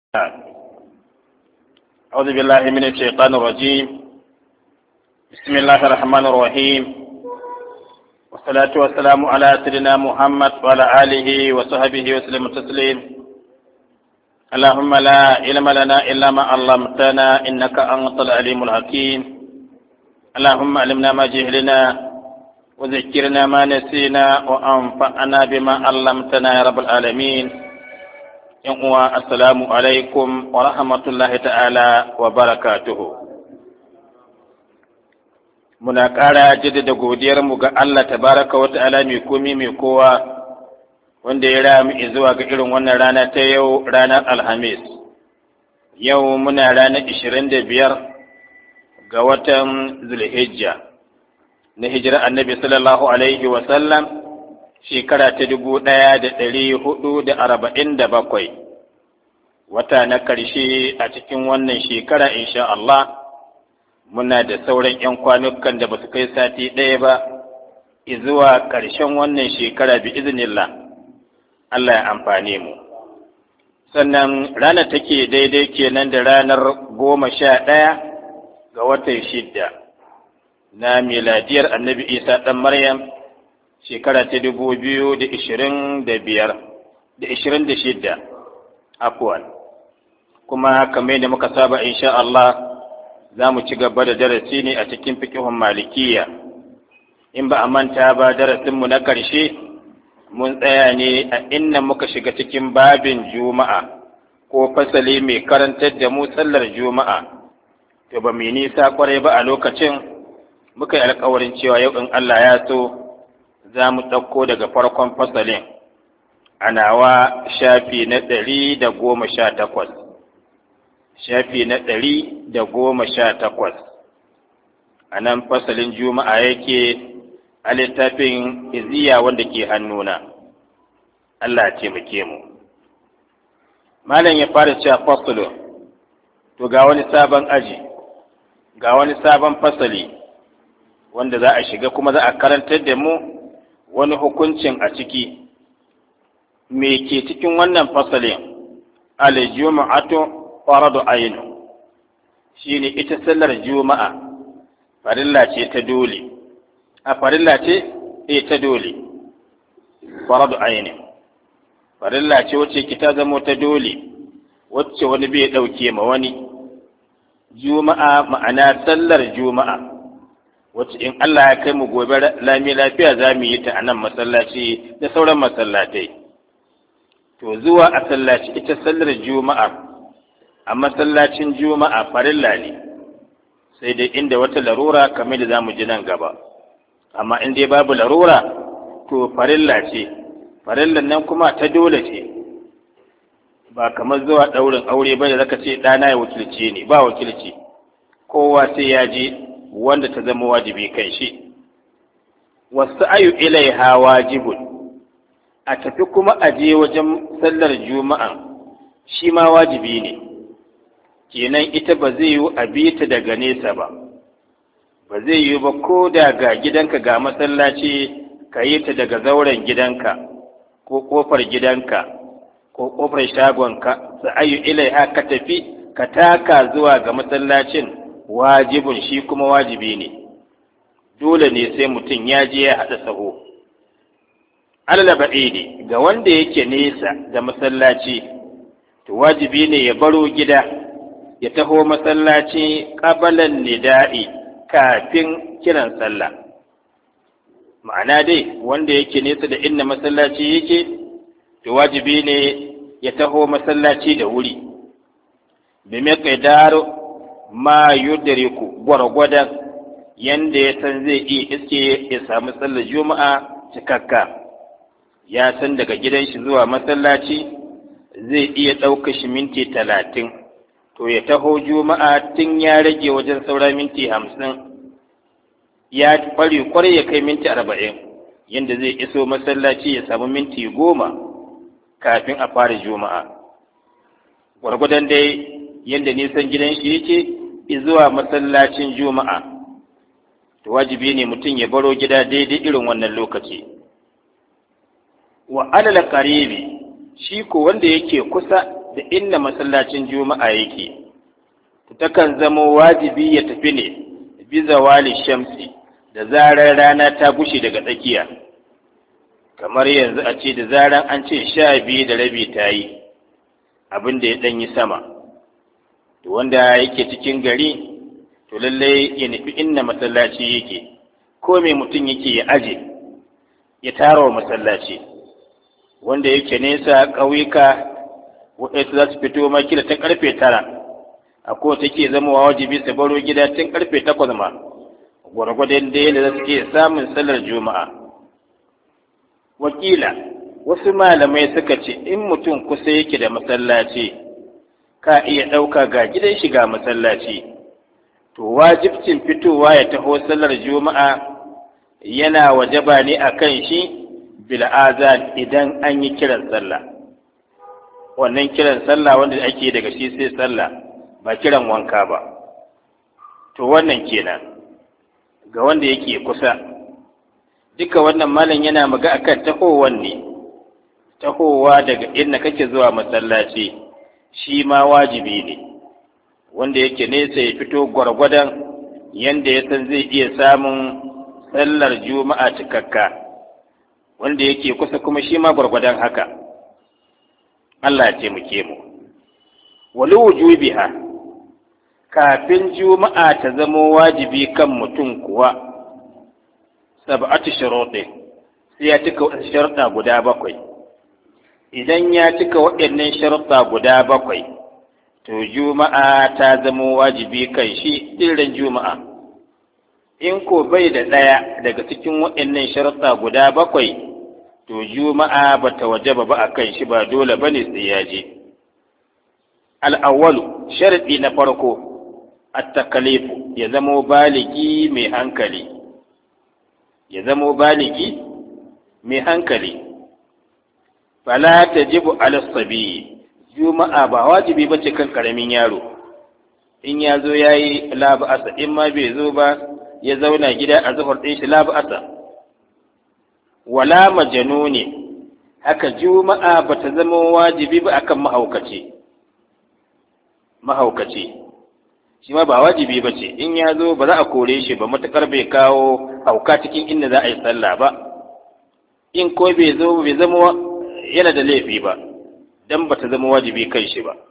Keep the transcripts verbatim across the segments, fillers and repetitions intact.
أعوذ بالله من الشيطان الرجيم. بسم الله الرحمن الرحيم، والصلاة والسلام على سيدنا محمد وعلى آله وصحبه وسلم تسليم. اللهم لا علم لنا إلا ما علمتنا إنك أنت العليم الحكيم. اللهم علمنا ما جهلنا وذكرنا ما نسينا وأنفعنا بما علمتنا يا رب العالمين. yan uwa assalamu alaikum wa rahmatullahi ta'ala wa barakatuhu. Muna ƙara jaddada godiyarmu ga Allah tabaraka wa ta'ala mai komi mai kowa wanda ya rami zuwa ga irin wannan rana ta yau, ranar Alhamis. Yau muna ranar ishirin da biyar ga watan Zulhijja na hijira annabi sallallahu alaihi wa sallam, shekara ta dubu ɗaya da ɗari hudu da arba'in da bakwai, wata na ƙarshe a cikin wannan shekara insha Allah. Muna da sauran 'yan kwanukan da ba su kai sati ɗaya ba zuwa ƙarshen wannan shekara bi iznillah. Allah ya amfane mu. Sannan ranar take daidai kenan da ranar goma sha ɗaya ga watan shidda na miladiyar annabi Isa ɗan Maryam, shekara ta dubu biyu da ishirin da biyar da ishirin da shidda afuwan. Kuma kamar yadda muka saba insha Allah za mu ci gaba da darasi ne a cikin fiqhun malikiya. In ba a manta ba, darasinmu na ƙarshe mun tsaya ne a inda muka shiga cikin babin juma'a ko fasali mai karantar da mu sallar juma'a. To ba mu yi nisa kwarai ba a lokacin, muka yi alkawarin cewa yau in Allah ya so za mu ɗauko daga farkon fasalin a nawa shafi na ɗari da goma sha takwas. Shafi na ɗari da goma sha takwas. A nan fasalin juma'a yake a littafin iziya wanda ke hannuna. Allah ya taimake mu. Malam ya fara cewa fasalin, to ga wani sabon aji, ga wani sabon fasali wanda za a shiga kuma za a karantar da mu wani hukuncin a ciki. Me ke cikin wannan fasalin? Al-juma'atu faradu ayn, shine ita sallar juma'a farilla ce ta dole. A farilla ce eh ta dole. Faradu ayn farilla ce wacce ki ta zama ta dole, wacce wani bai dauke ma wani. Juma'a ma'ana sallar juma'a wacce in Allah ya kai mu gobe lami lafiya za mu yi ta a nan masallaci da sauran masallatai. To zuwa a sallaci ita sallar juma'a a masallacin juma'a farilla ne, sai dai inda wata larura kamar da za mu ji nan gaba. Amma in dai babu larura to farilla ce, farillan nan kuma ta dole ce. Ba kamar zuwa ɗaurin aure ba da zaka ce ɗana ya wakilce ni, ba wakilci, kowa sai ya je wanda ta zama wajibi kan shi. Wasu ayu ilaiha wajibun, a tafi kuma a je wajen sallar juma'a shi ma wajibi ne. Kenan ita ba zai yi a bi ta daga nesa ba, ba zai yi ba ko da ga gidanka ga masallaci ka yi ta daga zauren gidanka ko kofar gidanka ko kofar shagonka. Su ayu ilaiha ka tafi ka taka zuwa ga masallacin wajibin, shi kuma wajibi ne, dole ne sai mutum ya je ya haɗa saho. Allah baɗi ne ga wanda yake nesa da masallaci, to wajibi ne ya baro gida ya taho masallaci ƙabalan nida'i, kafin kiran sallah. Ma'ana dai wanda yake nesa da inda masallaci yake, to wajibi ne ya taho masallaci da wuri, bi miqdaru ma yudriku, gwargwadon yanda ya san zai iya iske ya samu sallar juma'a cikakka. Ya san daga gidan shi zuwa masallaci zai iya ɗauka shi minti talatin, to ya taho juma'a tun ya rage wajen saura minti hamsin, ya bari kwarai ya kai minti arba'in, yanda zai iso masallaci ya samu minti goma kafin a fara juma'a. Gwargwadon dai yanda nisan gidan shi yake zuwa masallacin juma'a, to wajibi ne mutum ya baro gida daidai irin wannan lokaci. Wa alal qaribi, shi ko wanda yake kusa da inda masallacin juma'a yake takan zama wajibi ya tafi ne bi zawali shamsi da zarar rana ta gushe daga tsakiya, kamar yanzu a ce da zarar an ce sha biyu da rabi ta yi abin da ya ɗan yi sama, to wanda yake cikin gari to lallai ya nufi inda masallaci yake, ko mai mutum yake ya aje ya tara wa masallaci. Wanda yake nesa ƙauyuka waɗansu za su fito makila ta ƙarfe tara, a ko take zama wajibi su baro gida tun ƙarfe takwas ma, gwargwadon da yadda za su ke samun sallar juma'a. Wakila wasu malamai suka ce in mutum kusa yake da masallaci ka iya ɗauka ga gidan shiga masallaci, to wajibcin fitowa ya taho sallar juma'a yana wajaba ne a kan shi bil'azan idan an yi kiran sallah. Wannan kiran sallah wanda ake daga shi sai sallah, ba kiran wanka ba. To wannan kenan ga wanda yake kusa. Duka wannan malam yana maga akan tahowan ne, tahowa daga inda kake zuwa masallaci shi ma wajibi ne. Wanda yake nesa ya fito gwargwadon yanda ya san zai iya samun sallar juma'a cikakka, wanda yake kusa kuma shi ma gwargwadon haka. Allah ya taimake mu. Walu wujubiha, kafin juma'a ta zama wajibi kan mutum kuwa sab'atu shuruɗin, sai ya cika waɗannan sharuɗa guda bakwai. Idan ya cika waɗannan sharuɗa guda bakwai, to juma'a ta zama wajibi kan shi irin juma'a. In ko bai da ɗaya daga cikin waɗannan sharuɗa guda bakwai, to juma'a ba ta wajaba ba a kan shi, ba dole ba ne sai ya je. Al'awwalu, sharaɗi na farko, at-takalifu, ya zamo baligi mai hankali. Ya zamo baligi mai hankali. Fala tajibu ala sabi, juma'a ba wajibi ba ce kan ƙaramin yaro. In ya zo ya yi laba'asa, in ma bai zo ba ya zauna gida a zuhur ɗin shi laba'asa. Wala majanuni, haka juma'a ba ta zama wajibi ba akan mahaukaci. Mahaukaci shi ma ba wajibi ba ce, in ya zo ba za a kore shi ba matuƙar bai kawo hauka cikin inda za a yi sallah ba. In ko bai zo bai zama yana da laifi ba, dan ba ta zama wajibi kan shi ba.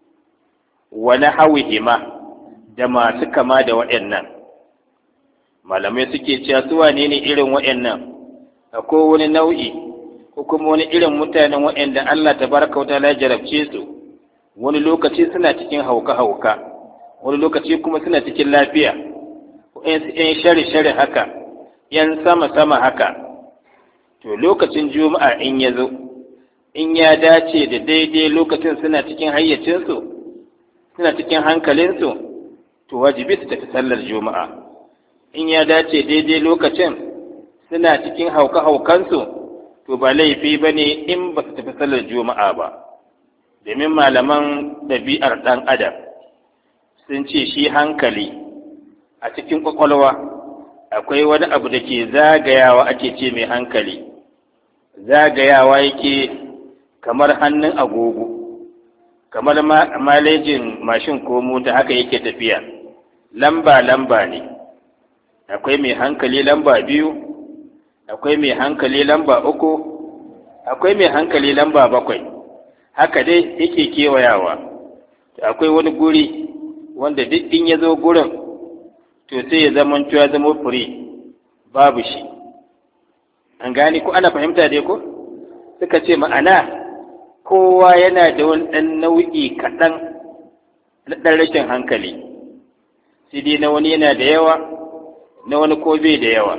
Wani hawihima da masu kama da waɗannan, malamai suke cewa su wane ne irin waɗannan? Akwai wani nau'i ko kuma wani irin mutanen waɗanda Allah tabaraka wa ta'ala ya jarabce su, wani lokaci suna cikin hauka-hauka, wani lokaci kuma suna cikin lafiya, ‘yan shari-shari haka, ‘yan sama-sama haka. To lokacin juma'a in ya zo, in ya dace da daidai lokacin suna cikin hayyacinsu, suna cikin hankalinsu, to wajibi su tafi sallar juma'a. In ya dace daidai lokacin suna cikin hauka-haukansu, to ba laifi ba ne in ba su tafi sallar juma'a ba. Domin malaman ɗabi'ar ɗan adam sun ce shi hankali a cikin ƙwaƙwalwa akwai wani abu da ke zagayawa ake ce mai hankali. Zagayawa yake kamar hannun agogo, kamar malejin mashin ko mota, haka yake tafiya. Lamba-lamba ne, akwai mai hankali lamba biyu, akwai mai hankali lamba uku, akwai mai hankali lamba bakwai. Haka dai yake kewayawa. Akwai wani guri wanda duk in ya zo gurin to sai ya zama ya zama fure, babu shi. An gane ko ana fahimta dai ko? Suka ce ma'ana kowa yana da wani ɗan nau'i kaɗan na ɗan rashin hankali, sai dai na wani yana da yawa, na wani ko bai da yawa,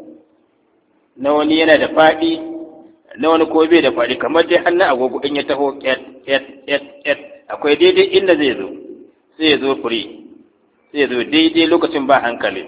na wani yana da faɗi, na wani ko bai da faɗi. Kamar dai hannun agogo in ya taho ƙyat ƙyat ƙyat ƙyat, akwai daidai inda zai zo, sai ya zo fure, sai ya zo daidai lokacin ba hankali,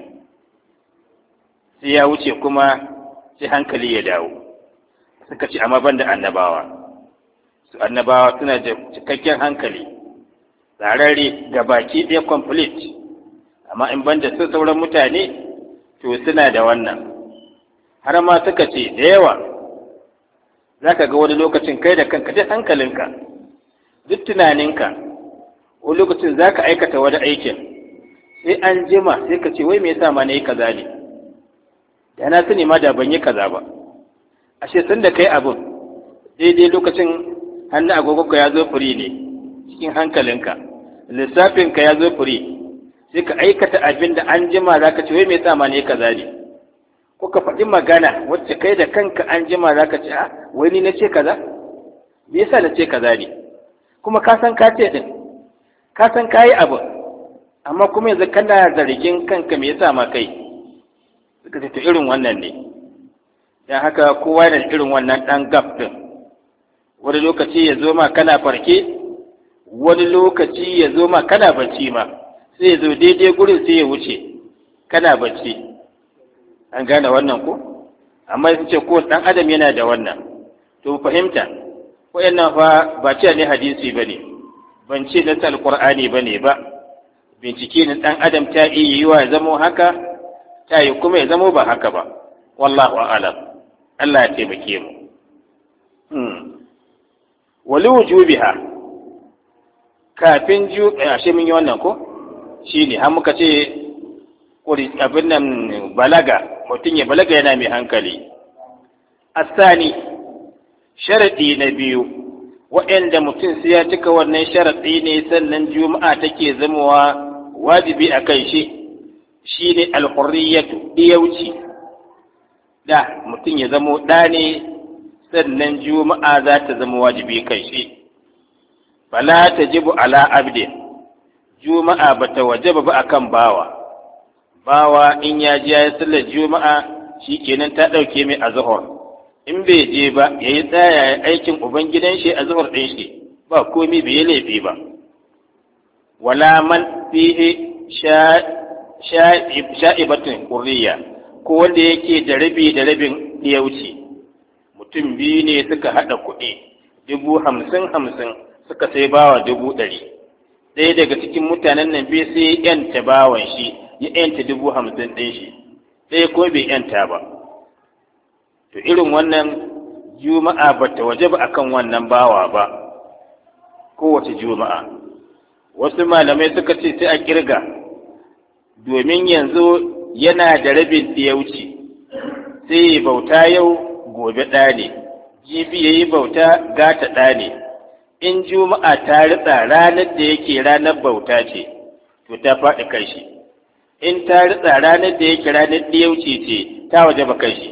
sai ya wuce kuma sai hankali ya dawo. Suka ce amma ban da annabawa, su annabawa suna da cikakken hankali, tsararre ga baki ɗaya complete. Amma in ban da su sauran mutane to suna da wannan. Har ma suka ce da yawa za ka ga wani lokacin kai da kanka duk hankalinka duk tunaninka wani lokacin za ka aikata wani aikin sai an jima sai ka ce wai me yasa ma na yi kaza ne, da na sani ma da ban yi kaza ba. Ashe sun da kai abin daidai lokacin hannu agogonka ya zo firi ne cikin hankalinka, lissafinka ya zo firi, sai ka aikata abin da an jima za ka ce wai me yasa ma na yi kaza ne, ko ka faɗi magana wacce kai da kanka an jima za ka ce a wai ni na ce kaza, me yasa na ce kaza ne, kuma ka san ka ce din, ka san ka yi abin, amma kuma yanzu kana zargin kanka me yasa ma kai. Suka ce to irin wannan ne, don haka kowa da irin wannan ɗan gaf ɗin, wani lokaci ya zo ma kana farke, wani lokaci ya zo ma kana bacci ma, sai ya zo daidai gurin sai ya wuce kana bacci. An gane wannan ko? Amma su ce ko ɗan adam yana da wannan, to fahimta wayannan fa ba ce ne hadisi ba ne, ban ce na alƙur'ani ba ne ba, bincike na ɗan adam ta iya yi wa zamo haka, ta yi kuma ya zamo ba haka ba, wallahu a'lam. Allah ya taimake mu. Hmm. Wali wujubiha kafin ju ashe mun yi wannan ko? Shine har muka ce kuri abin nan balaga, mutum ya balaga yana mai hankali. Asani sharadi na biyu, waɗanda mutum sai ya cika wannan sharadi ne sannan juma'a take zamowa wajibi a kai shi, shine al-hurriyatu, diyauci. Da mutum ya zamo ɗa ne sannan juma'a za ta zama wajibi kai shi. Fala tajibu ala abdin, juma'a bata wajaba ba akan bawa. Bawa in ya ji ya sallar juma'a shikenan ta ɗauke mai azhar. In bai je ba yayi tsaya aikin ubangidan shi azhar ɗin shi, ba komai bai laifi ba. Wala man fihi sha sha'ibatun hurriya, ko wanda yake da rabi da rabin ya wuce. Mutum biyu ne suka haɗa kuɗi dubu hamsin hamsin suka sai bawa dubu ɗari. Ɗaya daga cikin mutanen nan biyu sai yanta bawan shi ya yanta dubu hamsin ɗin shi, ɗaya ko bai yanta ba. To irin wannan juma'a ba ta waje ba akan wannan bawa ba, kowace juma'a. Wasu malamai suka ce sai a kirga, domin yanzu yana da rabin da ya wuce, sai ya bauta yau gobe ɗa ne, jibi ya yi bauta gata ɗa ne. In juma'a ta ritsa ranar da yake ranar bauta ce, to ta faɗi kai shi. In ta ritsa ranar da yake ranar da ya wuce ce, ta waje ba kai shi.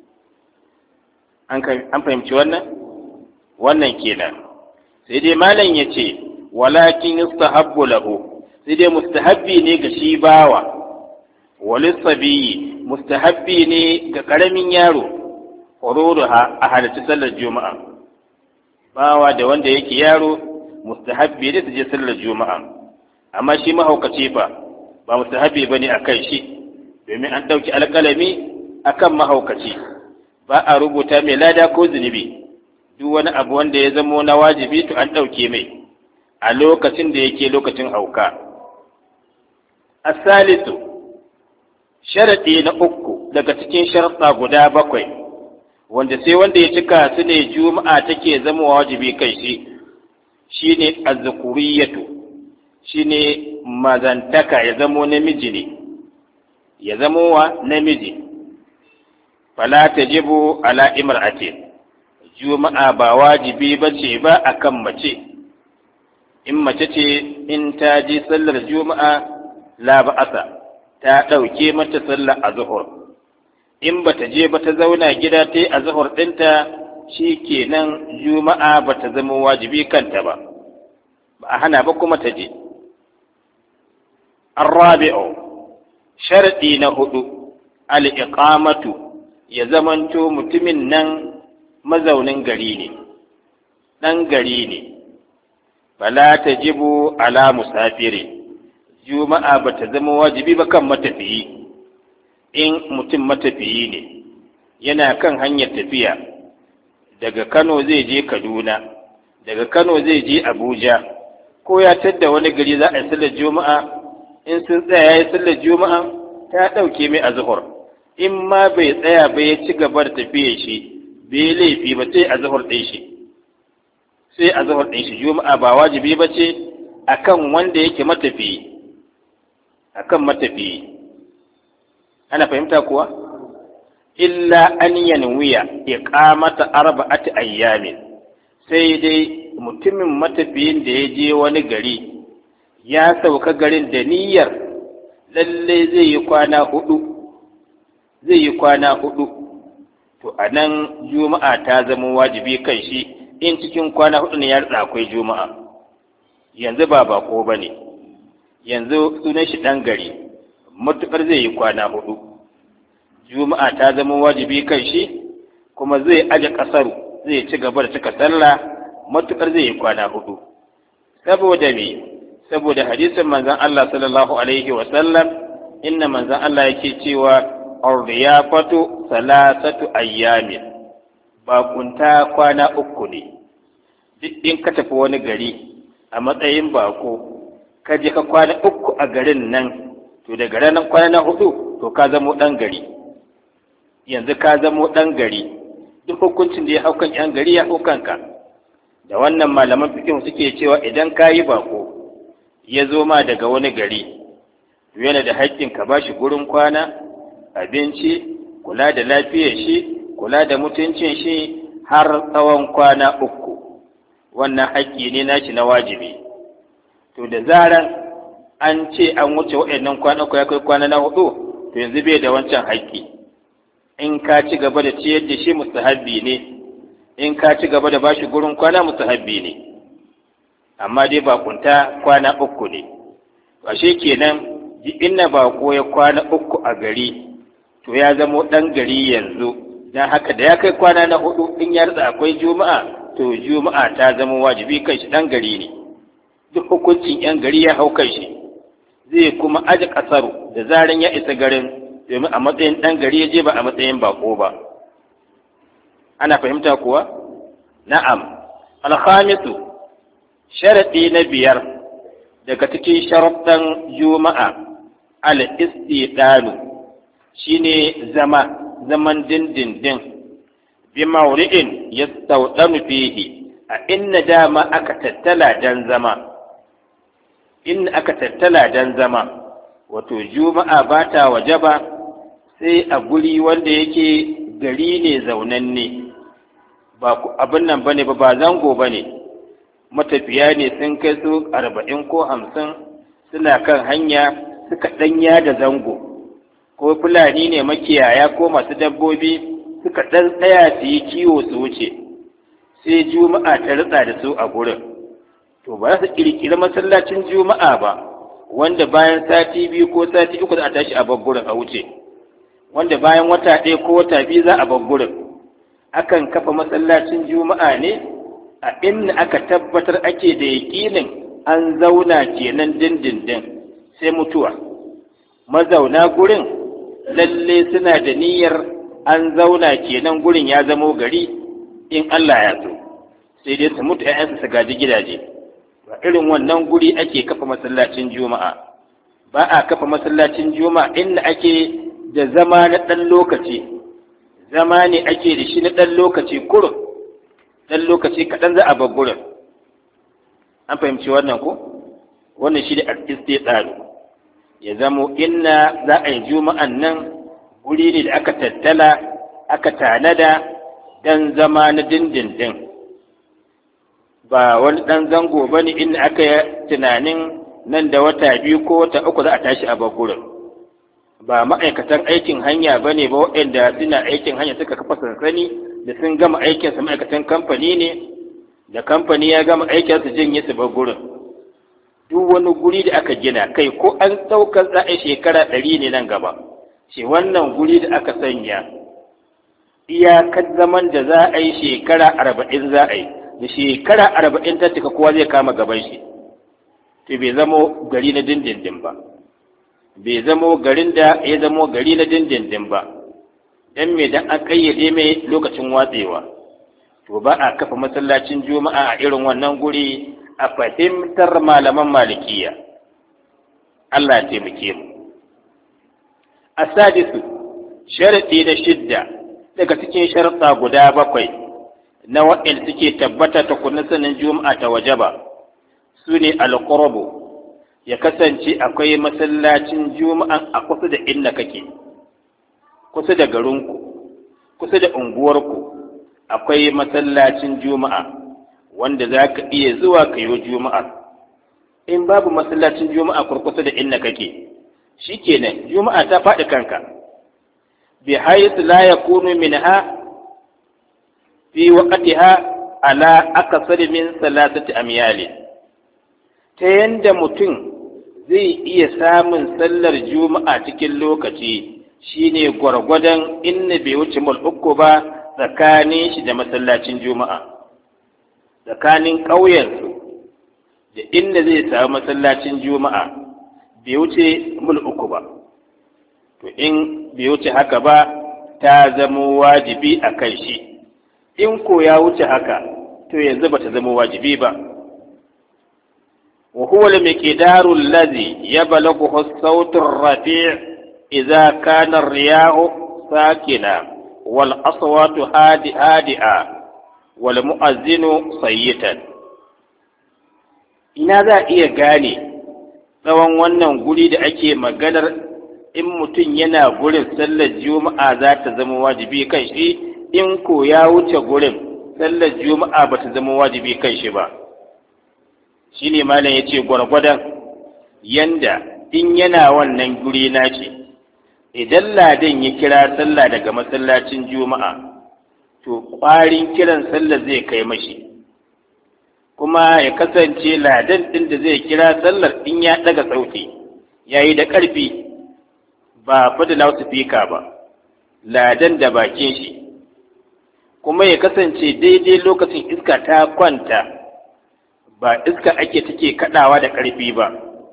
An fahimci wannan? Wannan kenan. Sai dai malam ya ce, walakin yustahabbu lahu, sai dai mustahabbi ne ga shi bawa. Walissabiyi mustahabbi ne ga ƙaramin yaro, hururuha a halarci sallar juma'a. Bawa da wanda yake yaro mustahabbi ne su je sallar juma'a, amma shi mahaukaci fa ba mustahabbi bane a kan shi, domin an ɗauki alƙalami akan mahaukaci, ba a rubuta mai lada ko zunubi. Duk wani abu wanda ya zamo na wajibi to an ɗauke mai a lokacin da yake lokacin hauka. Asalisu, sharaɗi na uku daga cikin sharaɗa guda bakwai, wanda sai wanda ya cika su ne juma'a take zama wajibi kai shi, shi ne azzakuriyatu, shi ne mazantaka, ya zamo namiji ne, ya zamo wa namiji. Fala tajibu ala imra'atin, juma'a ba wajibi bace ba akan mace. In mace ce in ta je sallar juma'a la ba'asa, ta ɗauke mata sallar azhar. In bata je ba ta zauna gida ta yi azhar ɗinta, shi kenan juma'a ba ta zama wajibi kanta ba, ba a hana ba kuma ta je. Arrabi'u, sharɗi na hudu, al-iqamatu, ya zamanto mutumin nan mazaunin gari ne, ɗan gari ne. Fala tajibu ala musafiri, juma'a ba ta zama wajibi ba kan matafiyi. In mutum matafiyi ne, yana kan hanyar tafiya, daga Kano zai je Kaduna, daga Kano zai je Abuja, ko ya tadda wani gari za a yi sallar juma'a, in sun tsaya ya yi sallar juma'a ta ɗauke mai azhar. In ma bai tsaya ba ya ci gaba da tafiya shi, bai laifi ba sai azhar ɗin shi. sai a zahar ɗin shi. Juma'a ba wajibi ba ce akan wanda yake matafiyi, akan matafiyi. Ana fahimta kuwa? Illa an yanwiya iqamata arba'ati ayyamin, sai dai mutumin matafiyin da ya je wani gari ya sauka garin da niyyar lalle zai yi kwana hudu, zai yi kwana hudu, to a nan juma'a ta zama wajibi kan shi in cikin kwana hudu ne ya rada akwai juma'a. Yanzu ba bako ba ne, yanzu sunan shi ɗan gari, matuƙar zai yi kwana hudu, juma'a ta zama wajibi kan shi, kuma zai aje ƙasar, zai ci gaba da cika sallah matuƙar zai yi kwana hudu. Saboda me? Saboda hadisin manzon Allah sallallahu alaihi wa sallam, inna manzon Allah yake cewa ar-riyafatu salasatu ayyamin, bakunta kwana uku ne. Duk in ka tafi wani gari a matsayin bako, ka je ka kwana uku a garin nan, to daga ranar kwana na hudu to ka zamo ɗan gari. Yanzu ka zamo ɗan gari, duk hukuncin da ya hau kan ‘yan gari ya hau kanka. Da wannan malaman fikin suke cewa idan ka yi bako ya zo ma daga wani gari, to yana da haƙƙin ka ba shi gurin kwana, abinci, kula da lafiyar shi, kula da mutuncin shi har tsawon kwana uku. Wannan haƙƙi ne nashi na wajibi. To da zaran an ce an wuce waɗannan kwana uku ya kai kwana na hudu, to yanzu bai da wancan haƙƙi. In ka ci gaba da ciyar da shi mustahabbi ne, in ka ci gaba da bashi gurin kwana mustahabbi ne, amma dai bakunta kwana uku ne. Ashe kenan inna bako ya kwana uku a gari, to ya zamo ɗan gari yanzu. Dan haka da ya kai kwana na hudu in ya rasa akwai juma'a, to juma'a ta zama wajibi kan shi, ɗan gari ne. Duk hukuncin ‘yan gari ya hau kan shi, zai kuma aji ƙasaru da zaran ya isa garin, domin a matsayin ɗan gari ya je ba a matsayin bako ba. Ana fahimta kuwa? Na'am. Alhamisu, sharaɗi na biyar daga cikin sharaɗin juma'a, al-istidalu, shine zama, zaman dindindin, bi mawri'in yastawdanu fihi, a inna dama aka tattala dan zama, in aka tattala dan zama, wato juma'a ba ta wajaba sai a guri wanda yake gari ne zaunanne, ba abin nan bane ba, ba zango bane. Matafiya ne sun kai su arba'in ko hamsin, suna kan hanya suka ɗanya da zango, ko fulani ne makiyaya ko masu dabbobi suka ɗan tsaya su yi kiwo su wuce, sai juma'a ta ritsa da su a gurin. To ba za su ƙirƙiri masallacin juma'a ba, wanda bayan sati biyu ko sati uku za a tashi a gurin a wuce, wanda bayan wata ɗaya ko wata biyu za a gurin. Akan kafa masallacin juma'a ne a inda aka tabbatar ake da yaƙinin an zauna kenan dindindin sai mutuwa. Mazauna gurin lalle suna da niyyar an zauna kenan gurin ya zamo gari in Allah ya so, sai dai su mutu ‘ya'yansu su gaji gidaje. Ba irin wannan guri ake kafa masallacin juma'a. Ba a kafa masallacin juma'a inda ake da zama na ɗan lokaci, zama ne ake da shi na ɗan lokaci kurun, ɗan lokaci kaɗan za a bar gurin. An fahimci wannan ko? Wannan shi da al-istidalu, ya zamo inna za a yi juma'an nan guri ne da aka tattala aka tanada dan zama na dindindin, ba wani ɗan zango ba ne inda aka yi tunanin nan da wata biyu ko wata uku za a tashi a gurin. Ba ma'aikatan aikin hanya ba ne ba, waɗanda suna aikin hanya suka kafa sansani da sun gama aikinsa, ma'aikatan kamfani ne, da kamfani ya gama aikinsa janye su bar gurin. Duk wani guri da aka gina, kai ko an ɗaukar za a shekara ɗari ne nan gaba, ce wannan guri da aka sanya iyakar zaman da za a yi shekara arba'in za a yi, da shekara arba'in ta cika kowa zai kama gaban shi, to bai zamo gari na dindindin ba, bai zamo garin da ya zamo gari na dindindin ba. Dan me dan an kayyade mai lokacin watsewa, to ba a kafa masallacin juma'a a irin wannan guri a fahimtar malaman malikiya. Allah ya taimake mu. Asadisu, sharadi na shidda daga cikin sharuɗa guda bakwai na wa'il suke tabbata ta kunna sanin juma'a ta wajaba su ne alqurbu, ya kasance akwai masallacin juma'a a kusa da inda kake, kusa da garinku, kusa da unguwarku akwai masallacin juma'a wanda za ka iya zuwa ka yi juma'a. In babu masallacin juma'a kurkusa da inda kake, shi kenan juma'a ta faɗi kanka. bi haythu la yakunu minha fi waqtiha ala akthar min salasati amyali, ta yanda mutum zai iya samun sallar juma'a cikin lokaci shine gwargwadon inda bai wuce mil uku ba tsakanin shi da masallacin juma'a, tsakanin ƙauyensu da inda zai samu masallacin juma'a bai wuce mil uku ba. To in bai wuce haka ba ta zama wajibi a kan shi, in ko ya wuce haka to yanzu ba ta zama wajibi ba. wa huwa al-miqdaru alladhi yablughu as-sawtu ar-rafi' idha kana ar-riyahu sakina wal aswatu hadi hadi'a wal mu'azzinu sayyitan. Ina za iya gane tsawon wannan guri da ake maganar in mutum yana gurin sallar juma'a za ta zama wajibi kan shi, in ko ya wuce gurin sallar juma'a ba ta zama wajibi kan shi ba. Shi ne malam ya ce gwargwadon yanda in yana wannan guri naci, idan ladan ya kira sallah daga masallacin juma'a to ƙwarin kiran sallar zai kai mashi, kuma ya kasance ladan ɗin da zai kira sallar in ya ɗaga sauti ya yi da ƙarfi ba fa da loudspeaker ba, ladan da bakin shi, kuma ya kasance daidai lokacin iska ta kwanta, ba iska ake take kaɗawa da ƙarfi ba.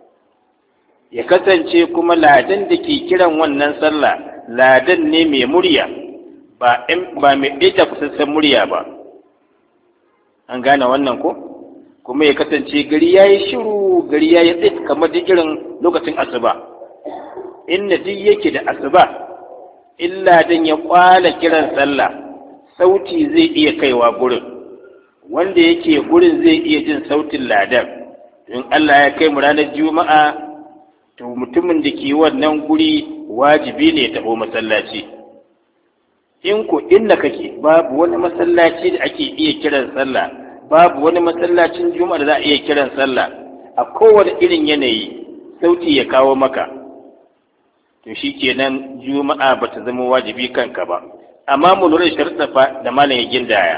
Ya kasance kuma ladan da ke kiran wannan sallah ladan ne mai murya, ba ba mai ɗaita kusassan murya ba. An gane wannan ko? Kuma ya kasance gari ya yi shiru, gari ya yi tsit kamar da irin lokacin asuba. Inda duk yake da asuba, illa dan ya kwala kiran sallah, sauti zai iya kaiwa gurin. Wanda yake gurin zai iya jin sautin ladan. In Allah ya kai mu ranar Juma'a, to mutumin da ke wannan guri wajibi ne ya taho masallaci. In ko inda kake babu wani masallaci da ake iya kiran sallah, babu wani masallacin Juma'a da za a iya kiran sallah, a kowane irin yanayi sauti ya kawo maka, to shi kenan Juma'a ba ta zama wajibi kanka ba. Amma mu lura da sharuɗa da malam ya gindaya,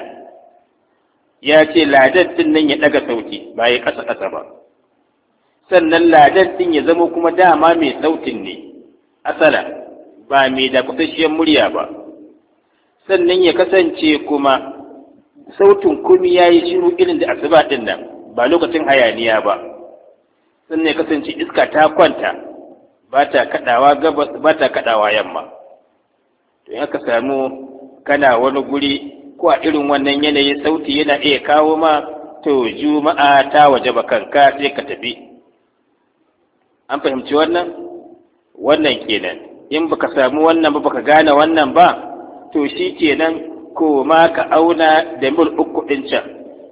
ya ce ladan din nan ya ɗaga sauti ba ya ƙasa ƙasa ba, sannan ladan din ya zama kuma dama mai sautin ne asala, ba mai da kusasshiyar murya ba, sannan ya kasance kuma sautin kumi ya yi shiru irin da asuba din nan, ba lokacin hayaniya ba, sannan ya kasance iska ta kwanta ba ta kaɗawa gabas ba ta kaɗawa yamma. To in aka samu kana wani guri ko a irin wannan yanayin sauti yana iya kawo ma, to Juma'a ta wajaba kanka sai ka tafi. An fahimci wannan? Wannan kenan. In baka samu wannan ba, baka gane wannan ba, to shi kenan ko ma ka auna da mil uku ɗin can.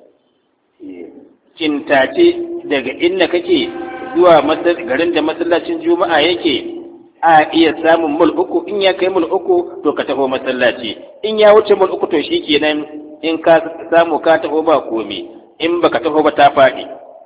Kintace daga inda kake zuwa garin da masallacin Juma'a yake, a iya samun mil uku. In ya kai mil uku to ka taho masallaci, in ya wuce mil uku to shi kenan, in ka samu ka taho ba komi, in baka taho ba ta faɗi.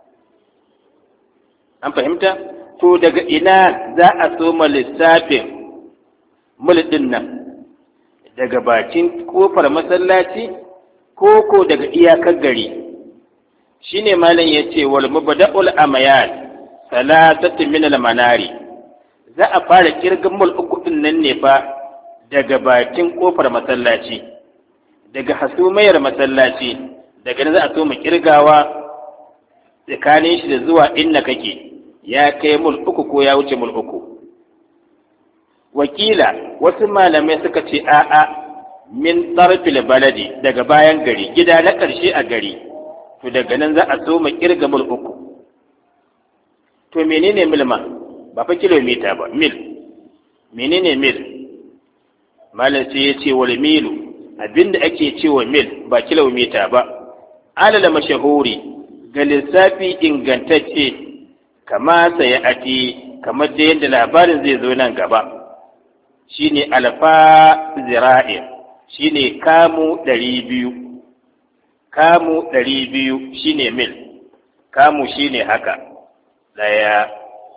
An fahimta? To daga ina za a soma lissafin mil ɗin nan? Daga bakin kofar masallaci ko ko daga iyakar gari? Shine malam yace wal mubda'ul amayat salatatu min al manari, za a fara kirgan mul uku din nan ne fa daga bakin kofar masallaci, daga hasumayar masallaci, daga nan za a so mu kirgawa tsakanin shi da zuwa inda kake ya kai mul uku ko ya wuce mul uku. Wakila wasu malamai suka ce a'a min tarfil baladi, daga bayan gari, gida na ƙarshe a gari, to daga nan za a so mu kirga mul uku. To menene mil ma? Ba fa kilomita ba, mil. Menene mil? Malam sai ya ce wal milu abinda ake cewa mil ba kilomita ba alal mashahuri ga lissafi ingantacce kama sai ati kamar da yadda labarin zai zo nan gaba shine alfa zira'i shine kamu ɗari biyu kamu ɗari biyu shine mil kamu shine haka ɗaya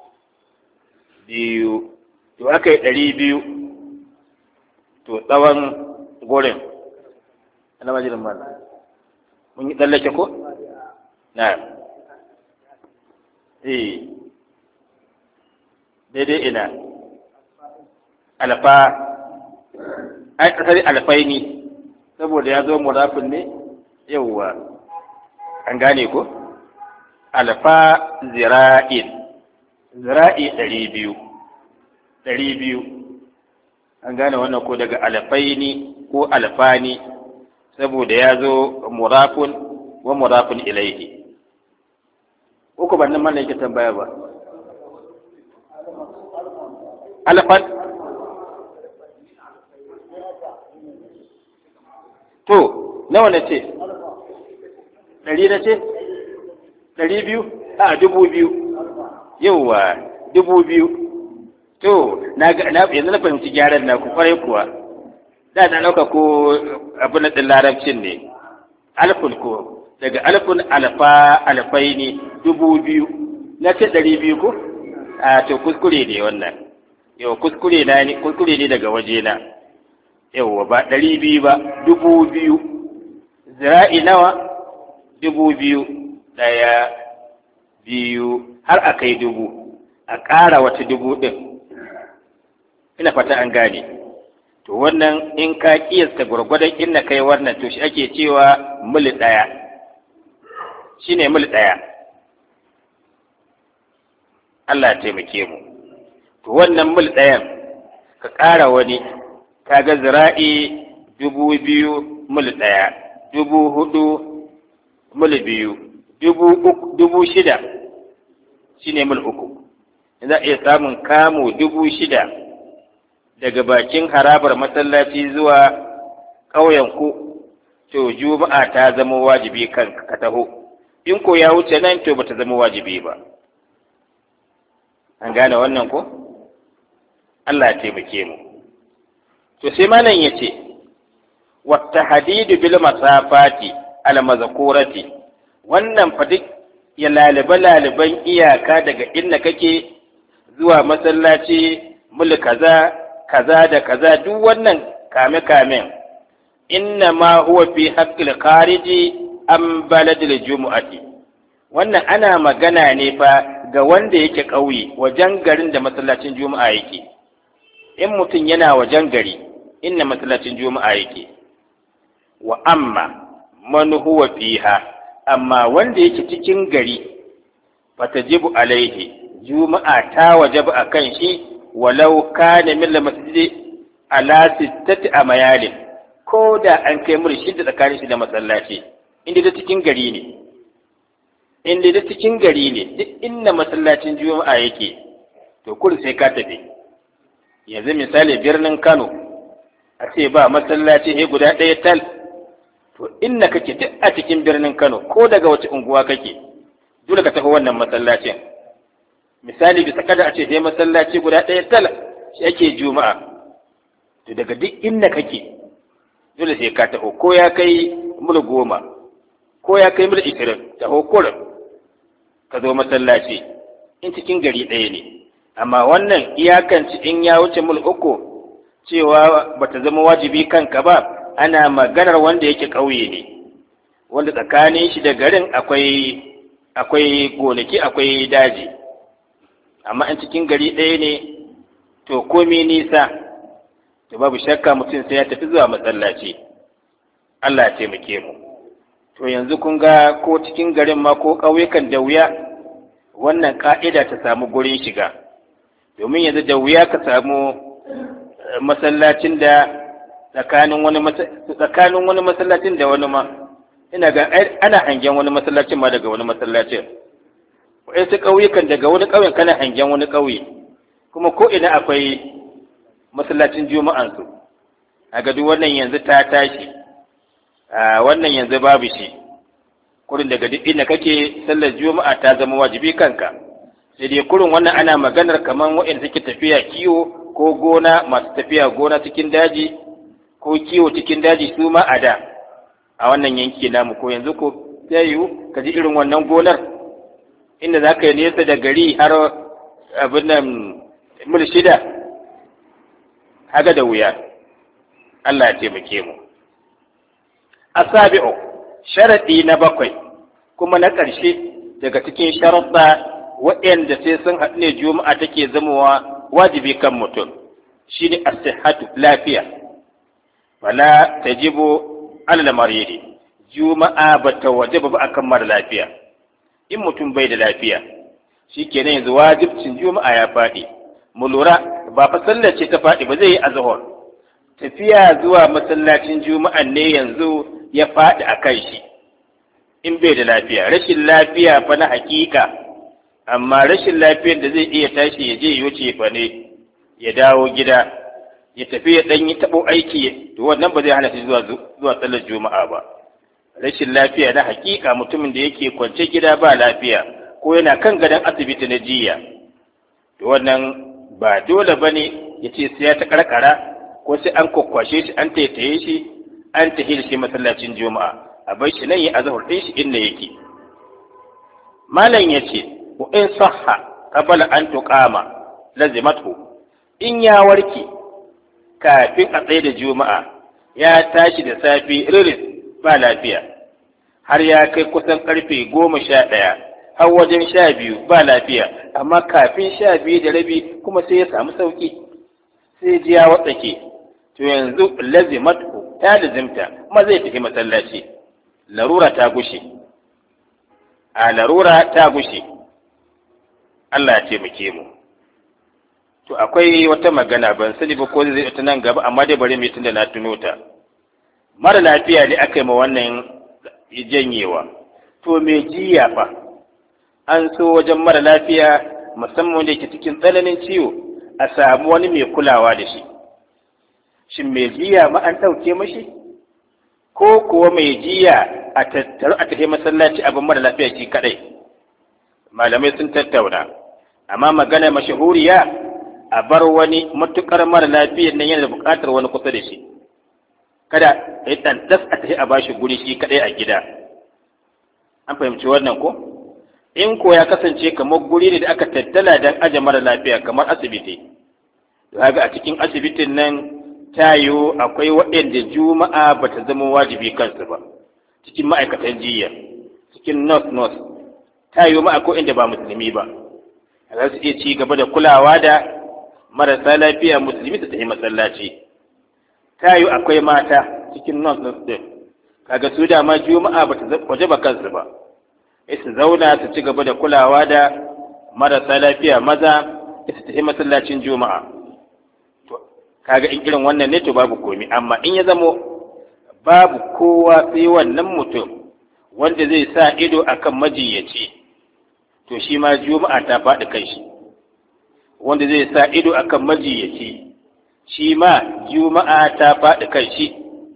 biyu to aka yi ɗari biyu to tsawon gurin ana majalin mana mun yi tsallake ko? na eh daidai ina alfa ai kasar alfai ne saboda ya zo murafin ne yauwa an gane ko? alfa zira'in zira'i ɗari biyu ɗari biyu an gane wannan ko daga alfaini ko alfani saboda ya zo murafun wa murafun ilaihi uku bannin mana yake tambaya ba alfan to nawa na ce ɗari na ce ɗari biyu a dubu biyu yauwa dubu biyu to na yanzu na fahimci gyaran na ku kwarai kuwa da na ɗauka ko abin da larabcin ne alfun ko daga alfun alfa alfai ne dubu biyu na ce ɗari biyu ko a to kuskure ne wannan yau kuskure na ne kuskure ne daga waje na yauwa ba ɗari biyu ba dubu biyu zira'i nawa dubu biyu ɗaya biyu har a kai dubu a ƙara wata dubu ɗin ina fata an gane to wannan in ka kiyasta gwargwadon inna kai wannan to shi ake cewa mil ɗaya shine mil ɗaya Allah ya taimake mu to wannan mil ɗayan ka ƙara wani kaga zira'i dubu biyu mil ɗaya dubu hudu mil biyu dubu uku dubu shida shine mil uku za a iya samun kamu dubu shida daga bakin harabar masallaci zuwa ƙauyenku to juma'a ta zama wajibi kan ka taho in ko ya wuce nan to bata zama wajibi ba an gane wannan ko Allah ya taimake mu to sai malam yace wa tahdidu bil masafati al mazkurati wannan fa duk ya laliba laliban iyaka daga inda kake zuwa masallaci mul kaza kaza da kaza duk wannan kame kamen inna ma huwa fi haqqil khariji am baladil jumu'ati wannan ana magana ne fa ga wanda yake ƙauye wajen garin da masallacin juma'a yake in mutum yana wajen gari inna masallacin juma'a yake wa amma man huwa fiha amma wanda yake cikin gari fatajibu alaihi juma'a ta wajaba akan shi walau kana min masjidi ala sittati amayalin ko da an kai mur shidda tsakanin shi da masallaci inda da cikin gari ne inda da cikin gari ne duk inda masallacin juma'a yake to kur sai ka tafi yanzu misali birnin Kano a ce ba masallaci sai guda ɗaya tal to inda kake duk a cikin birnin Kano ko daga wace unguwa kake dole ka tafi wannan masallacin misali bisa kada a ce sai masallaci guda ɗaya tal shi ake juma'a to daga duk inda kake dole sai ka taho ko ya kai mil goma ko ya kai mil ishirin taho kurin ka zo masallaci in cikin gari ɗaya ne amma wannan iyakanci in ya wuce mil uku cewa bata zama wajibi kanka ba ana maganar wanda yake ƙauye ne wanda tsakanin shi da garin akwai akwai gonaki akwai daji amma in cikin gari ɗaya ne to komai nisa to babu shakka mutum sai ya tafi zuwa masallaci Allah ya taimake mu to yanzu kun ga ko cikin garin ma ko ƙauyukan da wuya wannan ka'ida ta samu gurin shiga domin yanzu da wuya ka samu masallacin da tsakanin wani tsakanin wani masallacin da wani ma ina ga ana hangen wani masallacin ma daga wani masallacin wa'yansu ƙauyukan daga wani ƙauyen kana hangen wani ƙauye kuma ko ina akwai masallacin juma'ansu kaga duk wannan yanzu ta tashi a wannan yanzu babu shi kurin daga duk inda kake sallar juma'a ta zama wajibi kanka sai dai kurin wannan ana maganar kaman waɗanda suke tafiya kiwo ko gona masu tafiya gona cikin daji ko kiwo cikin daji su ma a da a wannan yanki namu ko yanzu ko zai yiwu ka ji irin wannan gonar inda za ka yi nesa da gari har abin nan mil shida haka da wuya Allah ya taimake mu asabi'u sharadi na bakwai kuma na ƙarshe daga cikin sharuɗa waɗanda sai sun haɗu ne juma'a take zamowa wajibi kan mutum shine as-sihhatu lafiya wala tajibu alal maridi juma'a bata wajaba ba akan mara lafiya in mutum bai da lafiya shikenan yanzu wajibcin juma'a ya faɗi mu lura ba fa sallar ce ta faɗi ba zai yi azhar tafiya zuwa masallacin juma'a ne yanzu ya faɗi a kan shi in bai da lafiya rashin lafiya fa na hakika amma rashin lafiyar da zai iya tashi ya je ya wuce fa ne ya dawo gida ya tafi ya ɗan yi taɓo aiki to wannan ba zai hana shi zuwa zuwa sallar juma'a ba rashin lafiya na hakika mutumin da yake kwance gida ba lafiya ko yana kan gadon asibiti na jiya to wannan ba dole bane ya ce sai ya ta karkara ko sai an kwakwashe shi an taitaye shi an tafi da shi masallacin juma'a a bai shi nan ya azhar din shi inda yake malam yace wa in sahha qabla an tuqama lazimatu in ya warke kafin a tsaye da juma'a ya tashi da safi riris ba lafiya har ya kai kusan karfe goma sha ɗaya har wajen sha biyu ba lafiya amma kafin sha biyu da rabi kuma sai ya samu sauki sai ji ya watsake to yanzu lazimatu ta lazimta kuma zai tafi masallaci larura ta gushe a larura ta gushe Allah ya taimake mu to akwai wata magana ban sani ba ko zai ta nan gaba amma dai bari mu tunda na tuno ta mara lafiya ne aka yi ma wannan janyewa to me jiya fa an so wajen mara lafiya musamman da yake cikin tsananin ciwo a samu wani mai kulawa da shi shin mai jiya ma an ɗauke mashi ko kuwa mai jiya a tattaru a tafi masallaci abin mara lafiya shi kadai malamai sun tattauna amma magana mashahuriya a bar wani matukar mara lafiyar nan yana da buƙatar wani kusa da shi kada ya tantas a tafi a bashi guri shi kadai a gida an fahimci wannan ko in ko ya kasance kamar guri ne da aka tattala don aje mara lafiya kamar asibiti to haka a cikin asibitin nan tayo akwai waɗanda juma'a ba ta zama wajibi kansu ba cikin ma'aikatan jiya cikin nurse nurse tayo ma akwai inda ba musulmi ba za su iya ci gaba da kulawa da marasa lafiya musulmi su tafi masallaci tayo akwai mata cikin nurse nurse din kaga su da ma juma'a ba ta waje ba kansu ba sai su zauna su ci gaba da kulawa da marasa lafiya maza su tafi masallacin juma'a kaga in irin wannan ne to babu komi amma in ya zamo babu kowa sai wannan mutum wanda zai sa ido akan majiyaci to shi ma juma'a ta faɗi kai shi wanda zai sa ido akan majiyaci shi ma juma'a ta faɗi kai shi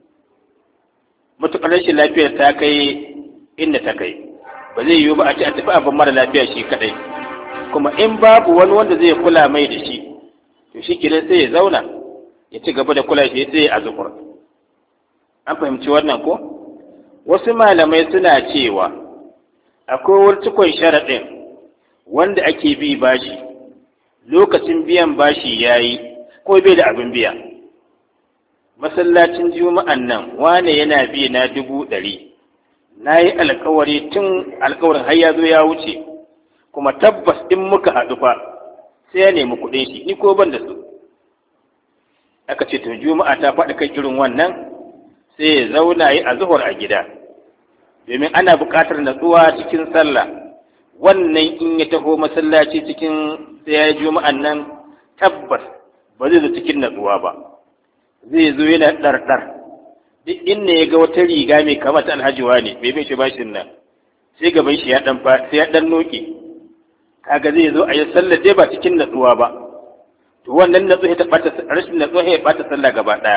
mutukar rashin lafiyar ta kai inda ta kai ba zai yiwu ba a ce a tafi abin mara lafiya shi kadai kuma in babu wani wanda zai kula mai da shi to shi kidan sai ya zauna ya ci gaba da kula shi sai a zukur an fahimci wannan ko wasu malamai suna cewa akwai wani cikon sharaɗin wanda ake bi bashi lokacin biyan bashi yayi ko bai da abin biya masallacin juma'an nan wane yana bi na dubu ɗari na yi alkawari tun alkawarin har ya zo ya wuce kuma tabbas in muka haɗu fa sai ya nemi kuɗin shi ni ko ban da su aka ce to juma'a ta faɗi kan irin wannan sai ya zauna yi a zuhur a gida domin ana buƙatar natsuwa cikin sallah wannan in ya taho masallaci cikin sai ya yi juma'an nan tabbas ba zai zo cikin natsuwa ba zai zo yana ɗarɗar duk inda ya ga wata riga mai kama ta alhajiwa ne bai bai shi bashin nan sai gaban shi ya ɗan sai ya ɗan noke kaga zai zo a yi sallah dai ba cikin natsuwa ba to wannan natsuwa ta bata rashin natsuwa ya bata sallah gaba daya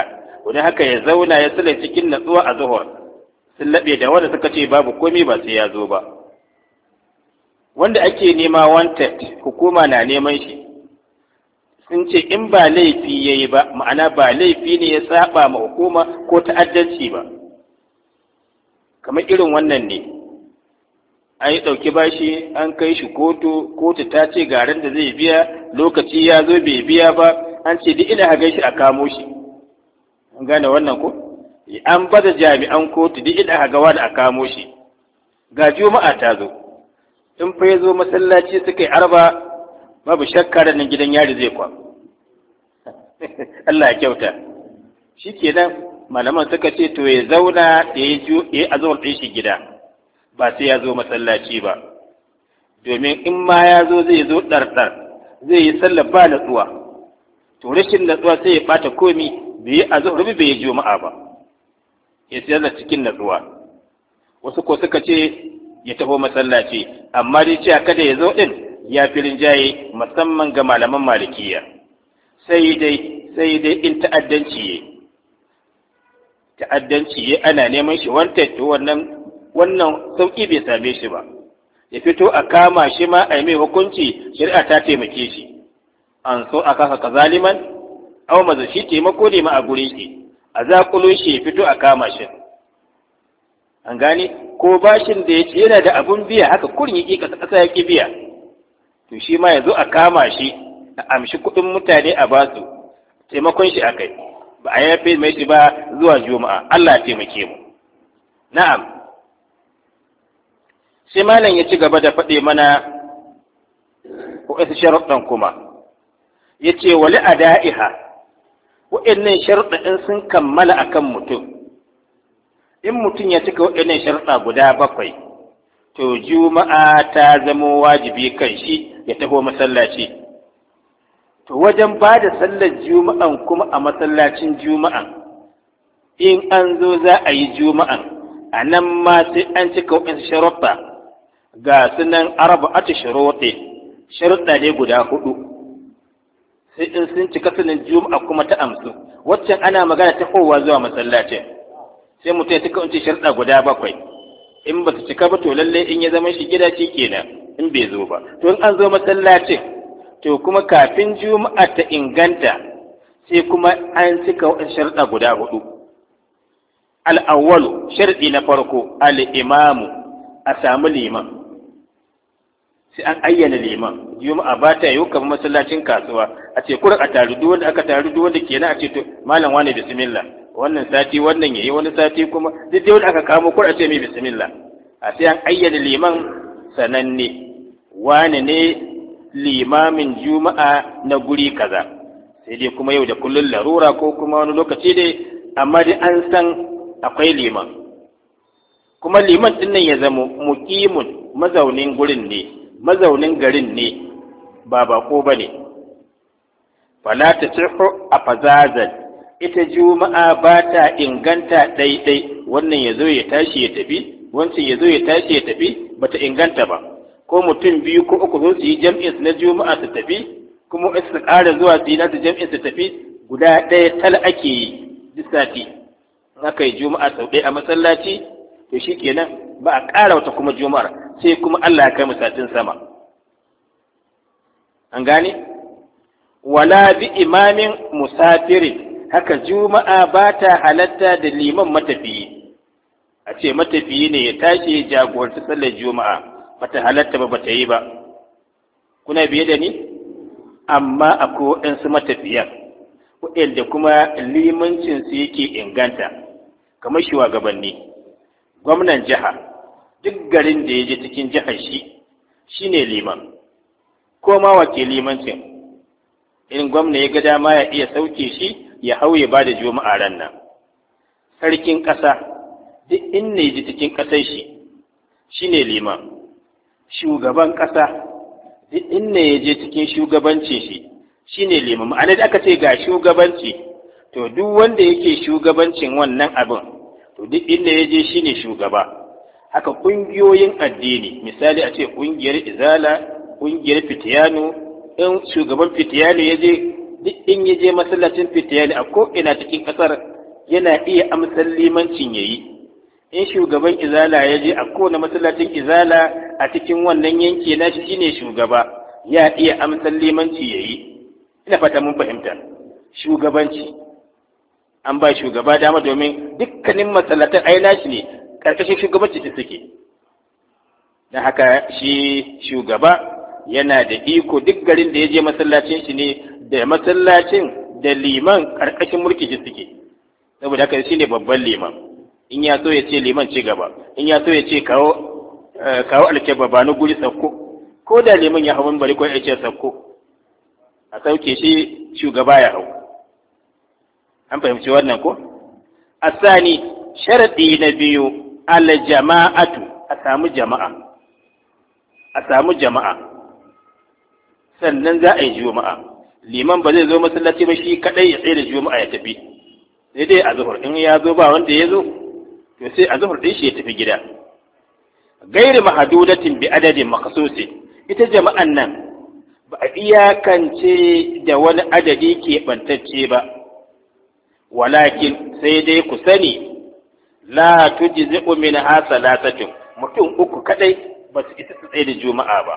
wani haka ya zauna ya tsale cikin natsuwa a zuhur sun laɓe da wanda suka ce babu komai ba sai ya zo ba. Wanda ake nema wanted hukuma na neman shi sun ce in ba laifi ya yi ba, ma'ana ba laifi ne ya saba ma hukuma ko ta'addanci ba, kamar irin wannan ne an yi ɗauki bashi an kai shi kotu, kotu ta ce garin da zai biya, lokaci ya zo bai biya ba, an ce duk ina hagan shi a kamo shi. An gane wannan ko? An bada jami'an kotu duk ina hagawa da a kamo shi. Ga juma'a ta zo, in fa ya zo masallaci suka yi arba, babu shakka da nan gidan yari zai kwa. Allah ya kyauta. Shi kenan malaman suka ce to ya zauna da ya yi azuwar ɗin shi gida, ba sai ya zo masallaci ba. Domin in ma ya zo zai zo ɗarɗar, zai yi sallar ba natsuwa. To rashin natsuwa sai ya ɓata komi, bai yi azuwar bai yi juma'a ba. Ya sayar cikin natsuwa. Wasu ko suka ce ya taho masallaci, amma dai cewa kada ya zo ɗin ya fi rinjaye musamman ga malaman malikiya. Sai dai sai dai in ta'addanci ya ta'addanci ya ana neman shi wanta to wannan wannan sauki bai same shi ba. Ya fito a kama shi ma a yi mai hukunci, shari'a ta taimake shi. An so a kaka kazaliman aw maza shi taimako ne ma a gurin shi, a zakulo shi ya fito a kama shi. An gane ko bashin da ya ce yana da abun biya haka kurin yake kasa kasa yake biya, to shi ma ya zo a kama shi a amshi kuɗin mutane a basu, taimakon shi akai, ba a yafe mai shi ba zuwa juma'a. Allah ya taimake mu. Na'am, sai malam ya ci gaba da faɗe mana wasu sharuɗan kuma, ya ce wali ada'iha, waɗannan sharuɗan sun kammala akan mutum. In mutum ya cika waɗannan sharuɗa guda bakwai, to juma'a ta zama wajibi kan shi ya taho masallaci. To wajen ba da sallar juma'an kuma a masallacin juma'an, in an zo za a yi juma'an, a nan ma sai an cika waɗansu sharuɗa, ga sunan arba'atu shuruɗi, sharuɗa ne guda huɗu. Sai in sun cika sunan juma'a kuma ta amsu, waccan ana magana ta kowa zuwa masallacin. Sai mutum ya cika wancan sharuɗa guda bakwai, in ba su cika ba to lalle in ya zama shi gida shi kenan, in bai zo ba. To in an zo masallacin, to kuma kafin juma'a ta inganta sai kuma an cika waɗansu sharuɗa guda huɗu. Al'awwalu, sharɗi na farko, al'imamu, a samu liman. Sai an ayyana liman, juma'a ba ta yi kamar masallacin kasuwa, a ce kurin a taru duk wanda aka taru duk wanda kenan a ce to malam wane bismillah. Wannan sati wannan yayi, wani sati kuma duk dai wanda aka kamo kur a ce mai bismillah. A sai an ayyana liman sananne, wane ne limamin juma'a na guri kaza. Sai dai kuma yau da kullun larura ko kuma wani lokaci dai, amma dai an san akwai liman. Kuma liman din nan ya zama muqimun, mazaunin gurin ne, mazaunin garin ne, ba bako bane. Fala tasihhu afazazan, ita juma'a ba ta inganta ɗaiɗai, wannan ya zo ya tashi ya tafi, wancan ya zo ya tashi ya tafi, ba ta inganta ba. Ko mutum biyu ko uku zo su yi jam'in na juma'a su tafi, kuma wasu su ƙara zuwa su yi nasu jam'in su tafi, guda ɗaya tal ake yi duk sati. In aka yi juma'a sau ɗaya a masallaci, to shi kenan ba a ƙara wata kuma juma'ar, sai kuma Allah ya kai mu satin sama. An gane? Wala bi imamin musafirin, haka juma'a ba ta halatta da liman matafiyi. A ce matafiyi ne ya tashi ya jagoranci sallar juma'a, ba ta halatta ba ba ta yi ba. Kuna biye da ni? Amma akwai waɗansu matafiyan, waɗanda kuma limancinsu yake inganta, kamar shugabanni. Gwamnan jiha, duk garin da ya je cikin jihar shi, shi ne liman, ko ma wace limancin. In gwamna ya ga dama ya iya sauke shi, ya hau ya ba da juma'a ran nan. Sarkin ƙasa, duk inda ya ji cikin ƙasar shi, shi ne liman. Shugaban ƙasa, duk inda ya je cikin shugabancin shi, shi ne liman. Ma'ana da aka ce ga shugabanci, to duk wanda yake shugabancin wannan abin, to duk inda ya je shi ne shugaba. Haka ƙungiyoyin addini, misali a ce ƙungiyar Izala, ƙungiyar Fitiyanu, in shugaban Fitiyanu ya je, duk in ya je masallacin Fitiyanu a ko'ina cikin ƙasar, yana iya amsar limancin yayi in shugaban izala ya je a kowane masallacin izala a cikin wannan yanki na shi shine shugaba ya iya amsar limanci yayi ina fata mun fahimta shugabanci an ba shugaba dama domin dukkanin masallatan ai nashi ne karkashin shugabanci ta suke dan haka shi shugaba yana da iko duk garin da ya je masallacin shi ne da masallacin da liman karkashin mulki shi suke saboda haka shi ne babban liman in ya so ya ce liman ci gaba in ya so ya ce kawo kawo alkeba ba na guri sauko ko da liman ya hawan bari ko ya ce sauko a sauke shi shugaba ya hau an fahimci wannan ko asani sharadi na biyu al jama'atu a samu jama'a a samu jama'a sannan za a yi juma'a liman ba zai zo masallaci ba shi kadai ya tsaye da juma'a ya tafi sai dai a zuhur in ya zo ba wanda ya zo to sai a zuhur din shi ya tafi gida gairi mahadudatin bi adadin makasusi ita jama'an nan ba a iyakance da wani adadi keɓantacce ba walakin sai dai ku sani la tujzi'u min hasalatun mutum uku kadai ba su isa su tsaye da juma'a ba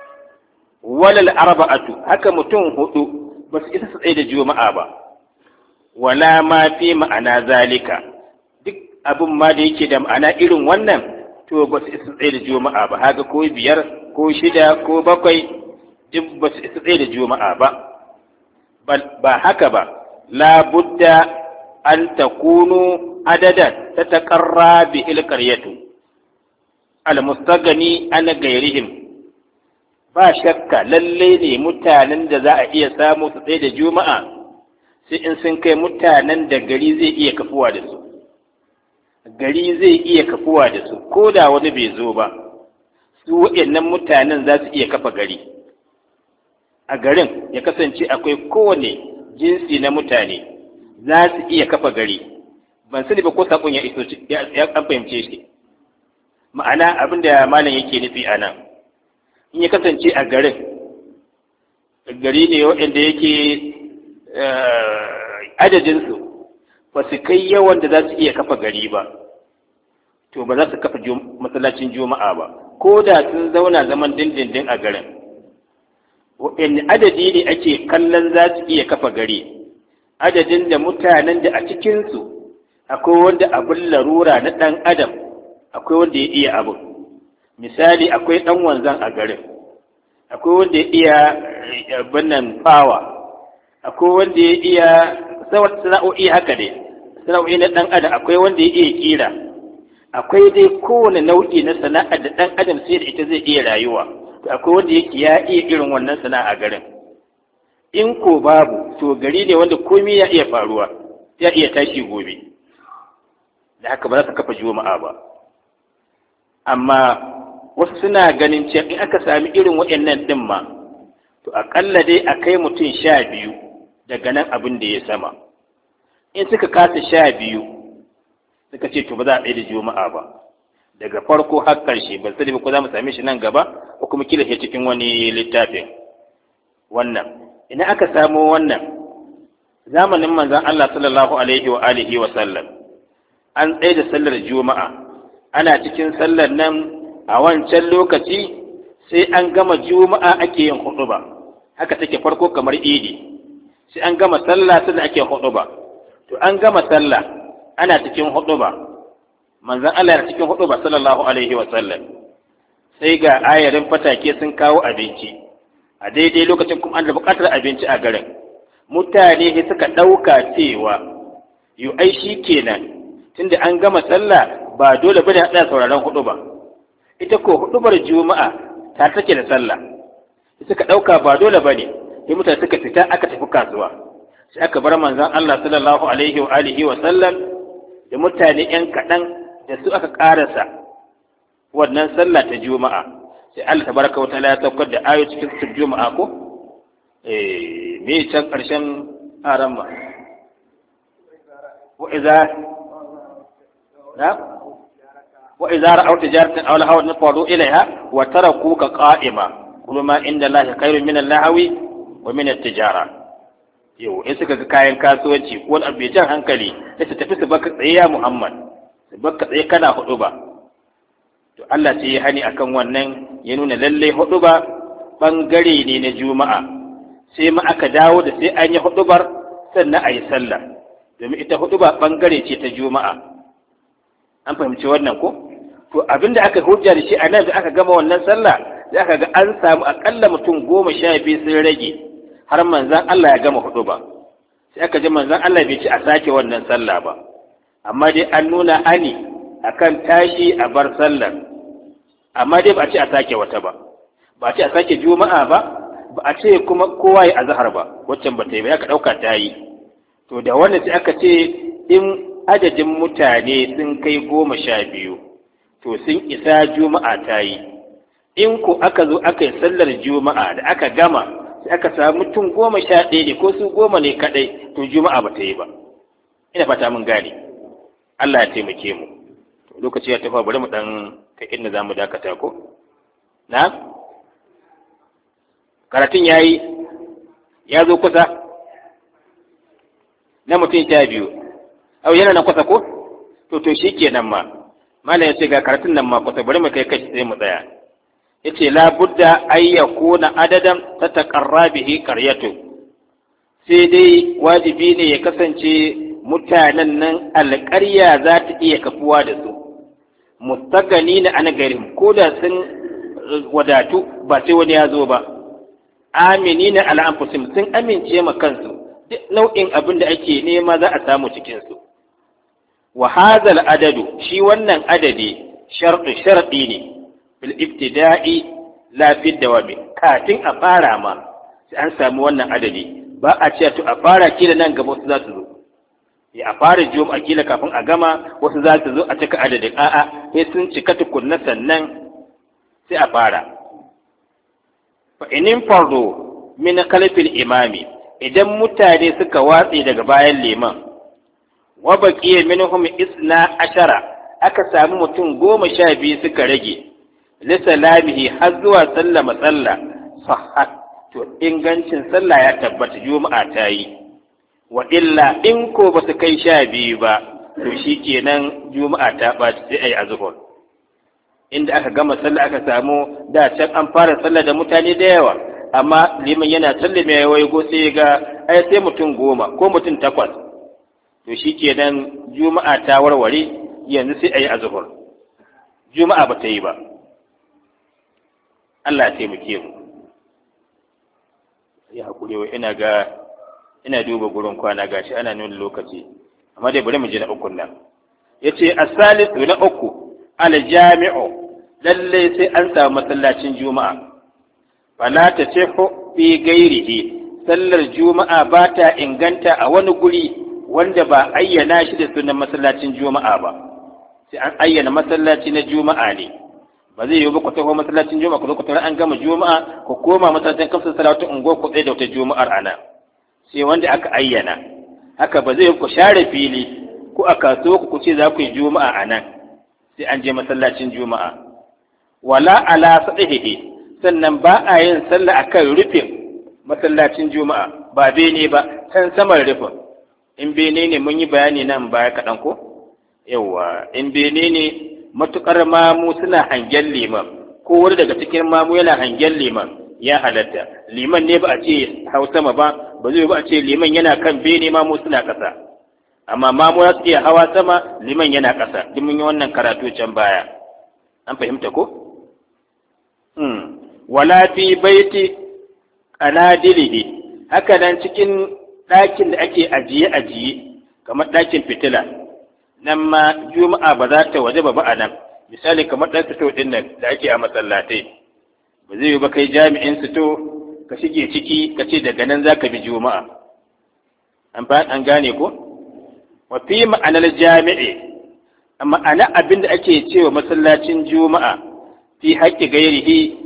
walal arba'atu haka mutum hudu ba su isa su tsaye da juma'a ba wala ma fi ma'ana zalika duk abin ma da yake da ma'ana irin wannan to ba su isa tsaye da juma'a ba haka ko biyar ko shida ko bakwai duk ba su isa tsaye da juma'a ba ba haka ba la budda an takunu adadan tataqarra bi al-qaryatu al-mustaghni an gairihim ba shakka lalle ne mutanen da za a iya samu su tsaye da juma'a sai in sun kai mutanen da gari zai iya kafuwa da su gari zai iya kafuwa da su ko da wani bai zo ba su waɗannan mutanen za su iya kafa gari a garin ya kasance akwai kowane jinsi na mutane za su iya kafa gari ban sani ba ko sakon ya iso ya an fahimce shi ma'ana abin da malam yake nufi a nan in ya kasance a garin gari ne waɗanda yake adadinsu ba su kai yawan da za su iya kafa gari ba to ba za su kafa masallacin juma'a ba ko da sun zauna zaman dindindin a garin waɗanne adadi ne ake kallon za su iya kafa gari adadin da mutanen da a cikinsu akwai wanda abin larura na ɗan adam akwai wanda ya iya abin misali akwai ɗan wanzan a garin akwai wanda ya iya bannan fawa akwai wanda ya iya sana'o'i haka dai sana'o'i na ɗan adam akwai wanda ya iya kira akwai dai kowane nau'i na sana'a da ɗan adam sai da ita zai iya rayuwa to akwai wanda yake ya iya irin wannan sana'a a garin in ko babu to gari ne wanda komai ya iya faruwa ya iya tashi gobe da haka ba za su kafa juma'a ba amma wasu suna ganin cewa in aka sami irin waɗannan ɗin ma to aƙalla dai a kai mutum sha biyu daga nan abin da ya sama in suka kasa sha biyu suka ce to ba za a ɗaya da juma'a ba daga farko har ƙarshe ban sani ba ko za mu same shi nan gaba ko kuma kila shi cikin wani littafin wannan idan aka samo wannan zamanin manzon Allah sallallahu alaihi wa alihi wa sallam an tsaye da sallar juma'a ana cikin sallar nan a wancan lokaci sai an gama juma'a ake yin huɗuba haka take farko kamar idi sai an gama sallah sai ake huɗuba to an gama sallah ana cikin huɗuba manzon Allah yana cikin huɗuba sallallahu alaihi wa sallam sai ga ayarin fatake sun kawo abinci a daidai lokacin kuma an da buƙatar abinci a garin mutane sai suka ɗauka cewa yu ai shi kenan tunda an gama sallah ba dole bane a tsaya sauraron huɗuba ita ko huɗubar juma'a ta take da sallah suka ɗauka ba dole bane sai mutane suka fita aka tafi kasuwa sai aka bar manzon Allah sallallahu alaihi wa alihi wa sallam da mutane ƴan kaɗan da su aka ƙarasa wannan sallah ta juma'a sai Allah tabaraka wa ta'ala ya saukar da ayo cikin sura juma'a ko eh me can ƙarshen aran ma wa idza na wa idza ra'aw tijaratan aw lahaw nafadu ilaiha wa tarakuka qa'ima kullu ma inda Allah khairun min al-lahwi wa min at-tijara yau in suka ga kayan kasuwanci ko wani abu mai jan hankali sai su tafi su baka tsaye ya Muhammad su baka tsaye kana hudu ba. To Allah sai ya hani akan wannan, ya nuna lalle hudu ba bangare ne na juma'a, sai ma aka dawo da sai an yi hudubar sannan a yi sallah, domin ita huduba bangare ce ta juma'a. An fahimci wannan ko? To abinda aka hujja da shi a nan da aka gama wannan sallah, da aka ga an samu akalla mutum goma sha biyu sun rage har manzan Allah ya gama huduba. Sai aka ji manzan Allah bai ci a sake wannan sallah ba, amma dai an nuna hani akan tashi a bar sallar, amma dai ba a ce a sake wata ba, ba a ce a sake juma'a ba, ba a ce kuma kowa ya azhar ba, waccan ba ta yi ba, ya ka ɗauka ta yi. To da wannan sai aka ce in adadin mutane sun kai goma sha biyu to sun isa juma'a ta yi. In ko aka zo aka yi sallar juma'a da aka gama sai aka samu mutum goma sha ɗaya ne ko su goma ne kaɗai, to juma'a ba ta yi ba. Ina fata mun gane. Allah ya taimake mu. Lokaci ya tafi, bari mu ɗan kai inda za mu dakata ko? Na? Karatun ya yi, ya zo kusa? Na mutum sha biyu. Au yana nan kusa ko? To to shi ke nan ma. Malam ya ce ga karatun nan ma kusa, bari mu kai kashi sai mu tsaya. Ya ce la budda ayyakuna adadan ta taƙarra bihi ƙaryatu. Sai dai wajibi ne ya kasance mutanen nan alƙarya za ta iya kafuwa da su. Mustagani na ana garin ko da sun wadatu ba sai wani ya zo ba. Amini na al'amfusim sun amince ma kansu duk nau'in abin da ake nema za a samu cikinsu. Wa hazal adadu shi wannan adadi sharɗu sharɗi ne bil ibtida'i la fi dawami, kafin a fara ma sai an samu wannan adadi. Ba a ce to a fara kila nan gaba wasu za su zo, ya a fara juma'a kila kafin a gama wasu za su zo a cika adadin, a'a sai sun cika tukunna sannan sai a fara. Fa inin fardo min kalfil imami, idan mutane suka watse daga bayan liman, wa baqiya minhum isna ashara, aka samu mutum goma sha biyu suka rage, li salamihi har zuwa sallama sallah, sahhat, to ingancin sallah ya tabbata, juma'a ta yi. Wa illa in ko ba su kai sha biyu ba, to shi kenan juma'a ta ɓaci sai a yi azuhur. Inda aka gama sallah aka samu da can an fara sallah da mutane da yawa, amma liman yana sallame ya waigo sai ya ga ai sai mutum goma ko mutum takwas, to shi kenan juma'a ta warware, yanzu sai a yi azuhur. Juma'a ba ta yi ba. Allah ya taimake mu. Ya hakuri wa ina ga ina duba gurin kwana gashi ana nuna lokaci, amma dai bari mu je na uku nan. Yace as-salisu na uku al-jami'u, lalle sai an samu masallacin juma'a. Fala ta tahu fi gairihi, sallar juma'a ba ta inganta a wani guri wanda ba ayyana shi da sunan masallacin juma'a ba. Sai an ayyana masallaci na juma'a ne. Ba zai yi ba ku taho masallacin juma'a ku zo ku tare an gama juma'a ku koma masallacin kamsa salatu ungo ku tsaye da wata juma'ar ana. Sai wanda aka ayyana, haka ba zai ku share fili ko a kasuwa ku ce za ku yi juma'a a nan, sai an je masallacin juma'a. Wala ala sadihi, sannan ba a yin sallah akan rufin masallacin juma'a, ba bene ba, can saman rufin. In bene ne mun yi bayani nan baya kaɗan ko? Yawwa, in bene ne matuƙar mamu suna hangen liman, ko wani daga cikin mamu yana hangen liman, ya halatta. Liman ne ba a ce hau sama ba, ba zai ba a ce liman yana kan bene mamu suna ƙasa. Amma mamu za su iya hawa sama, liman yana ƙasa. Duk mun yi wannan karatu can baya. An fahimta ko? Hmm. Wala fi baiti qanadilihi, haka nan cikin ɗakin da ake ajiye-ajiye, kamar ɗakin fitila. Nan ma juma'a ba za ta waje ba a nan. Misali kamar ɗan fito ɗin nan da ake a masallatai. Ba zai yi ba kai jami'in sito ka shige ciki ka ce daga nan za ka bi juma'a. An gane ko? Wa fi ma'anar jami'i, ma'ana abin da ake cewa masallacin juma'a fi haƙƙi gairihi,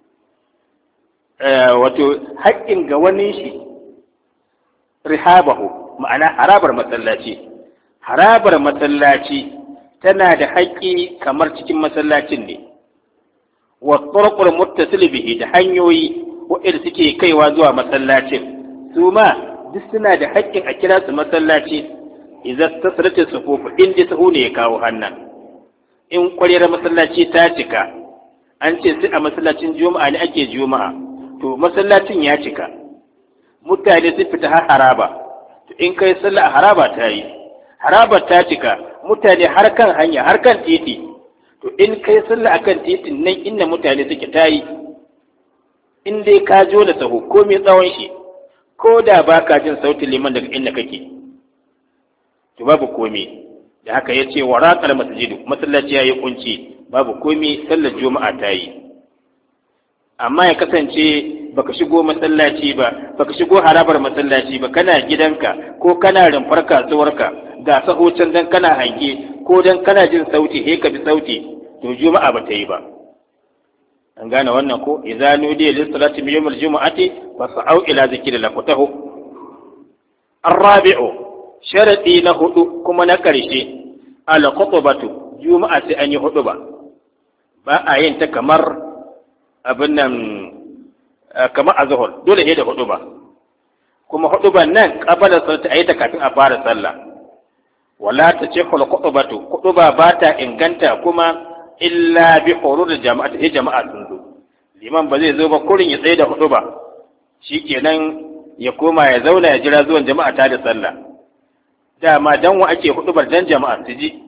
wato haƙƙin ga wani shi, rihabahu, ma'ana harabar masallaci. Harabar masallaci tana da haƙƙi kamar cikin masallacin ne. Wa turqul muttasil bihi, da hanyoyi waɗanda suke kaiwa zuwa masallacin, su ma duk suna da haƙƙin a kira su masallaci idan tasirata sufufu in dai sahu ne ya kawo hannan in ƙwarewar masallaci ta cika an ce sai a masallacin juma'a ne ake juma'a to masallacin ya cika mutane sun fita har haraba to in kai sallah a haraba ta yi harabar ta cika mutane har kan hanya har kan titi to in kai sallah akan titin nan inda mutane suke ta yi in dai ka jo da sahu ko mai tsawon shi ko da ba ka jin sautin liman daga inda kake to babu komai da haka ya ce wa raƙar masjidu masallaci ya yi kunci babu komai sallar juma'a ta yi amma ya kasance baka shigo masallaci ba baka shigo harabar masallaci ba kana gidanka ko kana rumfar kasuwarka ga sahocin dan kana hange ko dan kana jin sauti he ka bi sauti to juma'a ba ta yi ba an gane wannan ko idza nudiya lis salati min yawmil jumu'ati fas'au ila zikrillah fatahu arabi'u sharadi na hudu kuma na karshe al khutbatu juma'a sai an yi hudu ba ba a yin ta kamar abin nan kamar azhar dole ne da hudu ba kuma hudu ban nan qabala salati ayata kafin a fara sallah wala ta ce khul khutbatu khutba ba ta inganta kuma illa bi hurur jama'at he jama'a sun zo liman ba zai zo ba kurin ya tsaye da hudu ba shikenan ya koma ya zauna ya jira zuwan jama'a ta da sallah dama dan wa ake hudubar dan jama'a su ji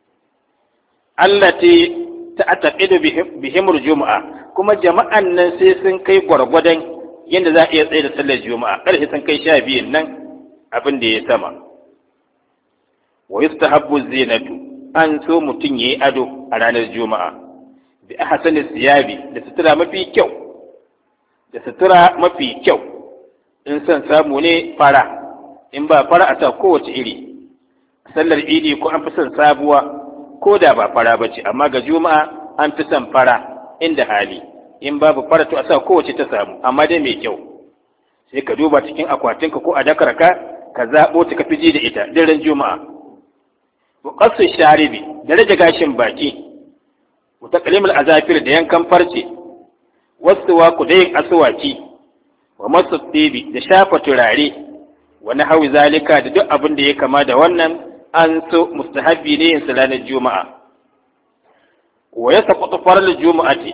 allati ta'taqidu bihimul juma'a kuma jama'an nan sai sun kai gwargwadon yadda za a iya tsaye da sallar juma'a ƙarshe sun kai sha biyun nan abin da ya sama wa yustahabbu zinatu an so mutum yayi ado a ranar juma'a bi ahsani siyabi da sutura mafi kyau da sutura mafi kyau in san samu ne fara in ba fara a sa kowace iri sallar idi ko an fi son sabuwa ko da ba fara bace amma ga juma'a an fi son fara inda hali in babu fara to a sa kowace ta samu amma dai mai kyau sai ka duba cikin akwatinka ko a dakarka ka zaɓo ta ka fi ji da ita daren juma'a wa qasu sharibi da rage gashin baki wa taqlimul azafir da yankan farce wasu wa kudayin aswaki wa masu tibi da shafa turare wa nahwi zalika da duk abin da ya kama da wannan an so mustahabbi ne yin salanar juma'a wa yasqutu farl juma'ati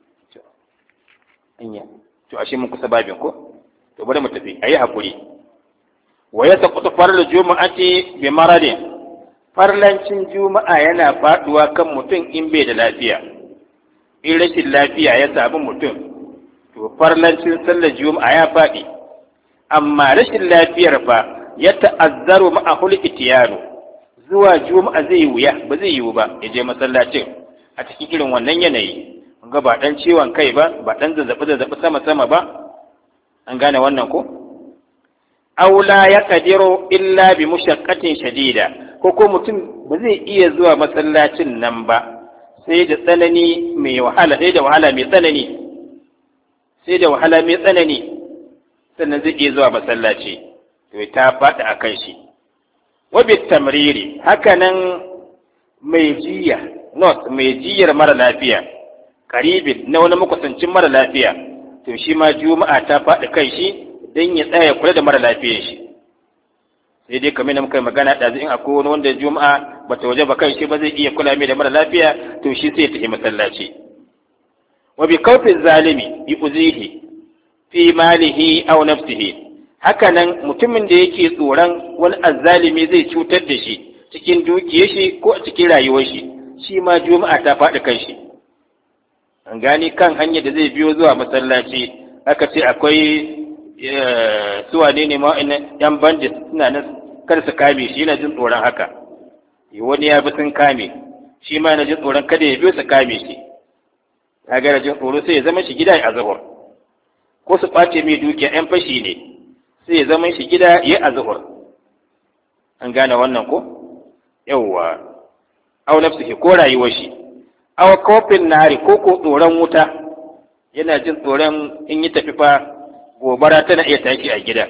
anya to ashe mun kusa babin ko to bari mu tafi ayi hakuri wa yasqutu farl juma'ati bi maradin farlancin juma'a yana faduwa kan mutum in bai da lafiya in rashin lafiya ya samu mutum to farlancin sallar juma'a ya faɗi amma rashin lafiyar fa ya ta'azzaru ma'ahul itiyanu zuwa juma'a zai wuya ba zai yiwu ba ya je masallacin a cikin irin wannan yanayi ga ba dan ciwon kai ba ba dan zazzabi zazzabi sama sama ba an gane wannan ko aula ya kadiru illa bi mushaqqatin shadida ko ko mutum ba zai iya zuwa masallacin nan ba sai da tsanani mai wahala sai da wahala mai tsanani sai da wahala mai tsanani sannan zai iya zuwa masallaci to ta faɗi a kan shi wabi tamriri haka nan mai jiya not mai jiyar mara lafiya karibin na wani makusancin mara lafiya to shi ma juma'a ta faɗi kan shi don ya tsaya kula da mara lafiyar shi sai dai kamar muka magana da in akwai wani wanda juma'a bata waje ba kan shi ba zai iya kula mai da mara lafiya to shi sai ya tafi masallaci wa bi kawfin zalimi bi uzihi fi malihi aw nafsihi haka nan mutumin da yake tsoron wani azzalimi zai cutar da shi cikin dukiyar shi ko a cikin rayuwar shi shi ma juma'a ta faɗi kan shi an gani kan hanyar da zai biyo zuwa masallaci aka ce akwai suwa ne ne ma yan bandit suna nan kar su kame shi yana jin tsoron haka wani ya bi sun kame shi ma yana jin tsoron kada ya biyo su kame shi ya gara jin tsoro sai ya zama shi gida a zuhur ko su ɓace mai dukiya yan fashi ne sai ya zama shi gida ya a zuhur an gane wannan ko yawwa au nafsihi ko rayuwar shi aw kofin nari ko ko tsoron wuta yana jin tsoron in yi tafi fa gobara tana iya tashi a gida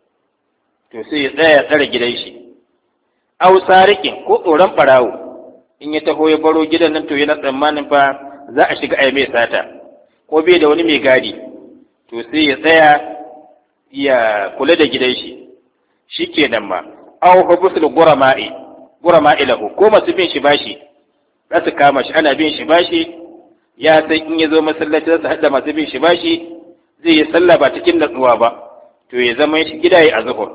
to sai ya tsaya tsare gidan shi aw sarikin ko tsoron barawo in ya taho ya baro gidan nan to yana tsammanin fa za a shiga ai mai sata ko bai da wani mai gadi to sai ya tsaya ya kula da gidan shi shikenan ma aw hubusul gurama'i gurama'i lahu ko masu bin shi bashi za su kama shi ana bin shi bashi ya san in ya zo masallaci za su haɗa masu bin shi bashi zai yi sallah ba cikin natsuwa ba to ya zama shi gida ya azhur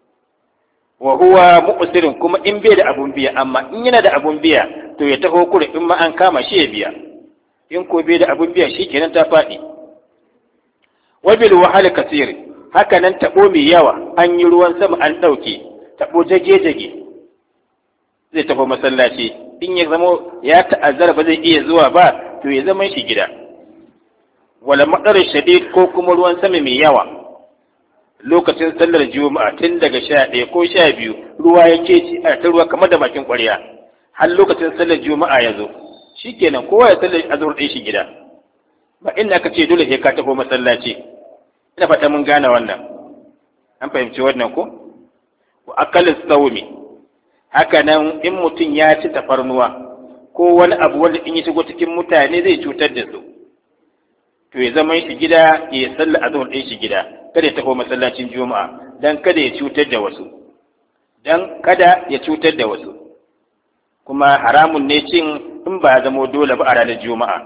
wa huwa muqsirin kuma in bai da abun biya amma in yana da abun biya to ya taho kure in ma an kama shi ya biya in ko bai da abun biya shikenan ta faɗi wa bil wahal kasir haka nan tabo mai yawa an yi ruwan sama an dauke tabo jage jage zai tafi masallaci in ya zama ya ta'azzara ba zai iya zuwa ba to ya zama shi gida wala madar shadid ko kuma ruwan sama mai yawa lokacin sallar juma'a tun daga sha ɗaya ko sha biyu ruwa ya keci a ta ruwa kamar da bakin ƙwarya har lokacin sallar juma'a ya zo shikenan kowa ya sallar azhar ɗin shi gida ba inda aka ce dole sai ka tafi masallaci ina fata mun gane wannan an fahimci wannan ko wa akal sawmi haka nan in mutum ya ci tafarnuwa ko wani abu wanda in ya shigo cikin mutane zai cutar da su to ya zama shi gida ya sallar azhar ɗin shi gida kada ya tafi masallacin juma'a dan kada ya cutar da wasu dan kada ya cutar da wasu kuma haramun ne cin in ba ya zama dole ba a ranar juma'a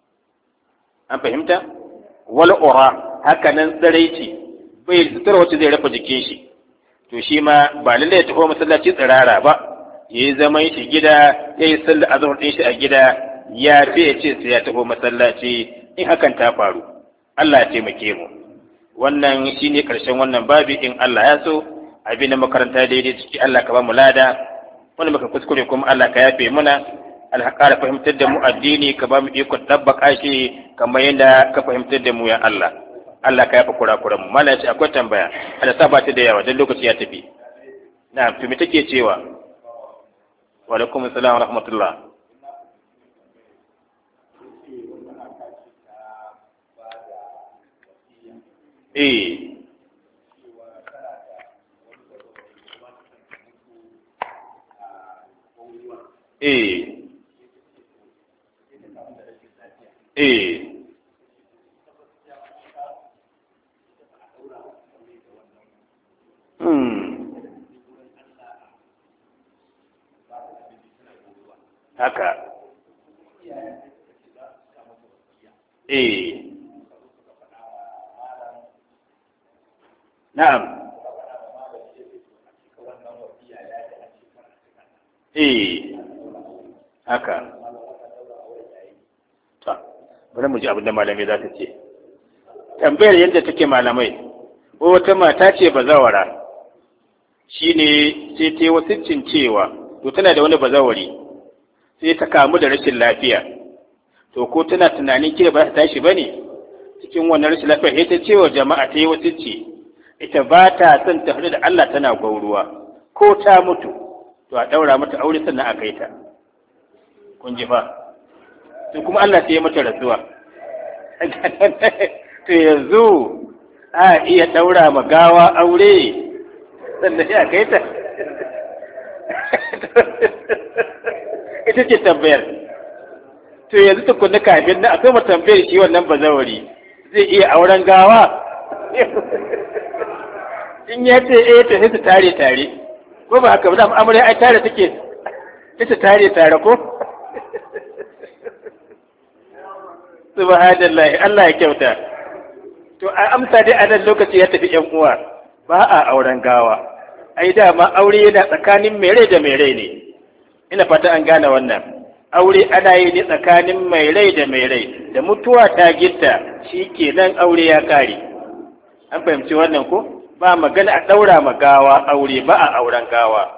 an fahimta wal ura haka nan tsaraici bai sutura wacce zai rafa jikin shi to shi ma ba lallai ya tafi masallacin tsirara ba ya yi zaman shi gida ya yi sallar azhar ɗin shi a gida ya fi ya ce sai ya tafi masallaci in hakan ta faru Allah ya taimake mu wannan shine karshen wannan babi in Allah ya so abin da makaranta daidai ciki Allah ka ba mu lada wanda muka kuskure kuma Allah ka yafe muna Allah ka fahimtar da mu addini ka ba mu iko tabbaka shi kamar yadda ka fahimtar da mu ya Allah Allah ka yafe kurakuran mu mallan ce akwai tambaya Allah sa ba ta da yawa dan lokaci ya tafi na'am to me take cewa wa alaikum assalam wa rahmatullah eh eh eh hmm haka eh na'am eh haka ta bari mu ji abin da malamai za ta ce tambayar yadda take malamai ko wata mata ce bazawara shine sai ta yi wasiccin cewa to tana da wani bazawari sai ta kamu da rashin lafiya to ko tana tunanin kira ba ta tashi bane cikin wannan rashin lafiya sai ta ce wa jama'a ta yi wasicci ita ba ta son ta hadu da Allah tana gwauruwa ko ta mutu to a daura mata aure sannan a kai ta kun ji fa to kuma Allah sai ya mata rasuwa to yanzu a iya daura ma gawa aure sannan ya kai ta ita ce tambayar to yanzu tukunna kafin na akwai tambayar shi wannan bazawari zai iya auren gawa in ya ce eh to sai su tare tare ko ba haka ba da amarya ai tare take ta tare tare ko subhanallahi Allah ya kyauta to a amsa dai a nan lokaci ya tafi yan uwa ba a auren gawa ai dama aure yana tsakanin mai rai da mai rai ne ina fata an gane wannan aure ana yi ne tsakanin mai rai da mai rai da mutuwa ta gitta shikenan aure ya kare an fahimci wannan ko ba magana a daura ma gawa aure ba a auren gawa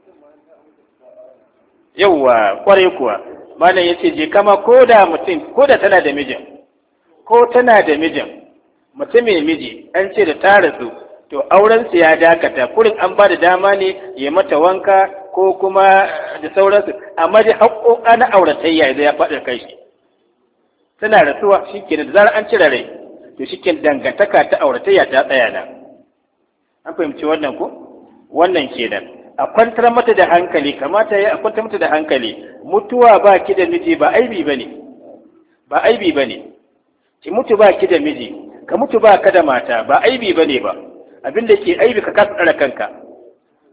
yauwa kwarai kuwa malam yace je kama ko da mutum ko da tana da mijin ko tana da mijin mutum mai miji an ce da ta rasu to auren su ya dakata kurin an ba da dama ne ya mata wanka ko kuma da sauransu amma dai haƙoƙa na auratayya ya faɗa kai shi tana rasuwa shikenan da zarar an cire rai to shikenan dangantaka ta auratayya ta tsaya na an fahimci wannan ko wannan kenan a kwantar mata da hankali kamata ya a kwantar mata da hankali mutuwa ba ki da miji ba aibi bane ba aibi bane ki mutu ba ki da miji ka mutu ba ka da mata ba aibi bane ba abinda ke aibi ka kasa tsara kanka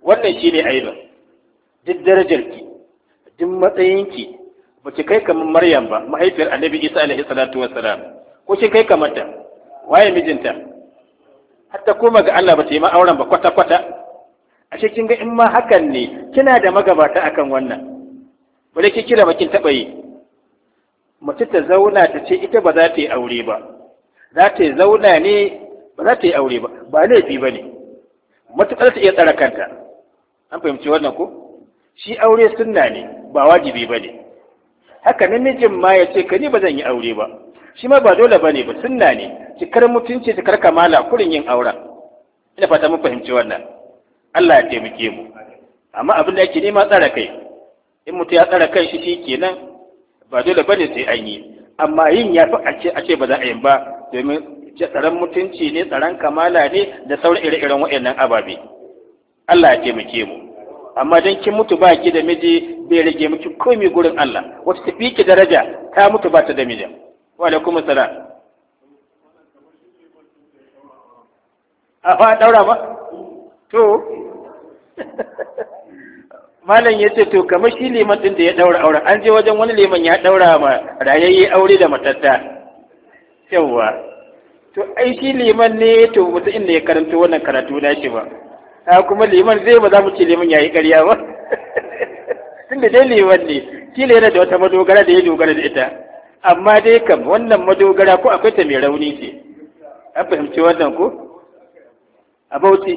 wannan shine aibin. Duk darajarki duk matsayinki ba ki kai kamar Maryam ba, mahaifiyar Annabi Isa alaihi salatu wassalam, ko kin kai kamar ta? Waye mijinta? Hatta koma ga Allah ba ta yi ma auren ba kwata kwata. Ashe kin ga in ma hakan ne kina da magabata akan wannan. Bare ki kira bakin taba yi. Mace ta zauna ta ce ita ba za ta yi aure ba. Za ta yi zauna ne ba za ta yi aure ba. Ba laifi ba ne. Matuƙar ta iya tsara kanta. An fahimci wannan ko? Shi aure sunna ne ba wajibi ba ne. Haka namijin ma ya ce ka ni ba zan yi aure ba. Shi ma ba dole ba ne ba, sunna ne. Cikar mutunci cikar kamala kurin yin auren. Ina fata mun fahimci wannan. Allah ya taimake mu. Amma abin da yake nema tsara kai. In mutum ya tsara kan shi shikenan ba dole bane sai an yi. Amma yin ya fi a ce a ce ba za a yi ba, domin tsaron mutunci ne, tsaron kamala ne da sauran ire-iren waɗannan ababe. Allah ya taimake mu. Amma dan kin mutu ba ki da miji bai rage miki komai gurin Allah. Wata tafi ki daraja ta mutu ba ta da miji. Wa alaikum assalam. A fa daura ba? To Malam ya ce to kamar shi liman din da ya daura auren, an je wajen wani liman ya daura ma rayayye aure da matatta. Yawwa. To ai shi liman ne to wata inda ya karanta wannan karatu na shi ba. Ha kuma liman zai ba za mu ce liman yayi ƙarya ba. Tunda dai liman ne, kila yana da wata madogara da ya dogara da ita. Amma dai kam wannan madogara ko akwai ta mai rauni ce. An fahimci wannan ko? A Bauchi.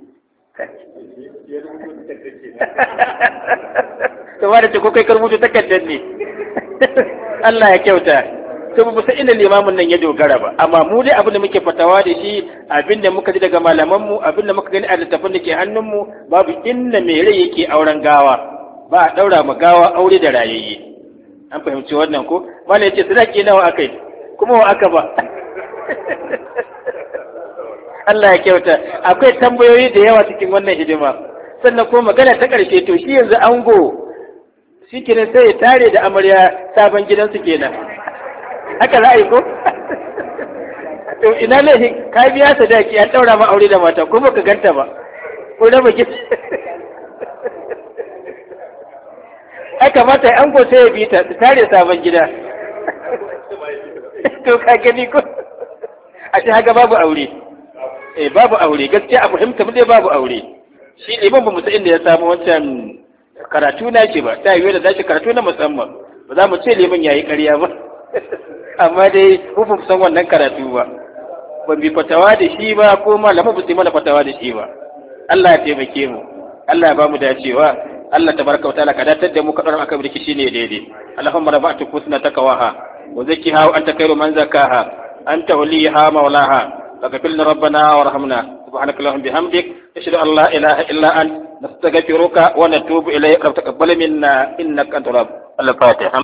Kamar da ce ko kai ka rubuta takardar ne. Allah ya kyauta. To ba san inda limamin nan ya dogara ba, amma mu dai abin da muke fatawa da shi, abin da muka ji daga malaman mu, abin da muka gani a littafin da ke hannun mu, babu inda mai rai yake auren gawa, ba a daura ma gawa aure da rayayye. An fahimci wannan ko? Wanda ya ce sadaki nawa aka yi, kuma wa aka ba. Allah ya kyauta. Akwai tambayoyi da yawa cikin wannan hidima. Sannan ko magana ta ƙarshe, to shi yanzu ango shi kenan sai ya tare da amarya sabon gidansu kenan. Haka za a yi ko? To ina laifin ka biya sadaki an ɗaura ma aure da mata ko baka ganta ba, ko raba gida. Haka mata ango sai ya bi ta su tare sabon gida. To ka gani ko? A ce haka babu aure. Eh babu aure, gaskiya a fahimta mu dai babu aure. Shi liman ba mu san inda ya samu wancan karatu na ce ba, ta yiwu da zashi karatu na musamman. Ba za mu ce liman yayi ƙarya ba. Amma dai mu ba mu san wannan karatu ba. Ban bi fatawa da shi ba ko malamu ba su mana fatawa da shi ba. Allah ya taimake mu. Allah ya ba mu dacewa. Allah tabaraka wa ta'ala ka datar da mu ka dora akan riki shine daidai. Allahumma rabba'tu kusna takawaha wa zakkiha wa anta khairu man zakkaha anta waliyaha maulaha. فاغفر لنا ربنا وارحمنا سبحانك اللهم بحمدك نشهد ان لا اله الا انت نستغفرك ونتوب اليك رب تقبل منا انك انت الرب الفاتح.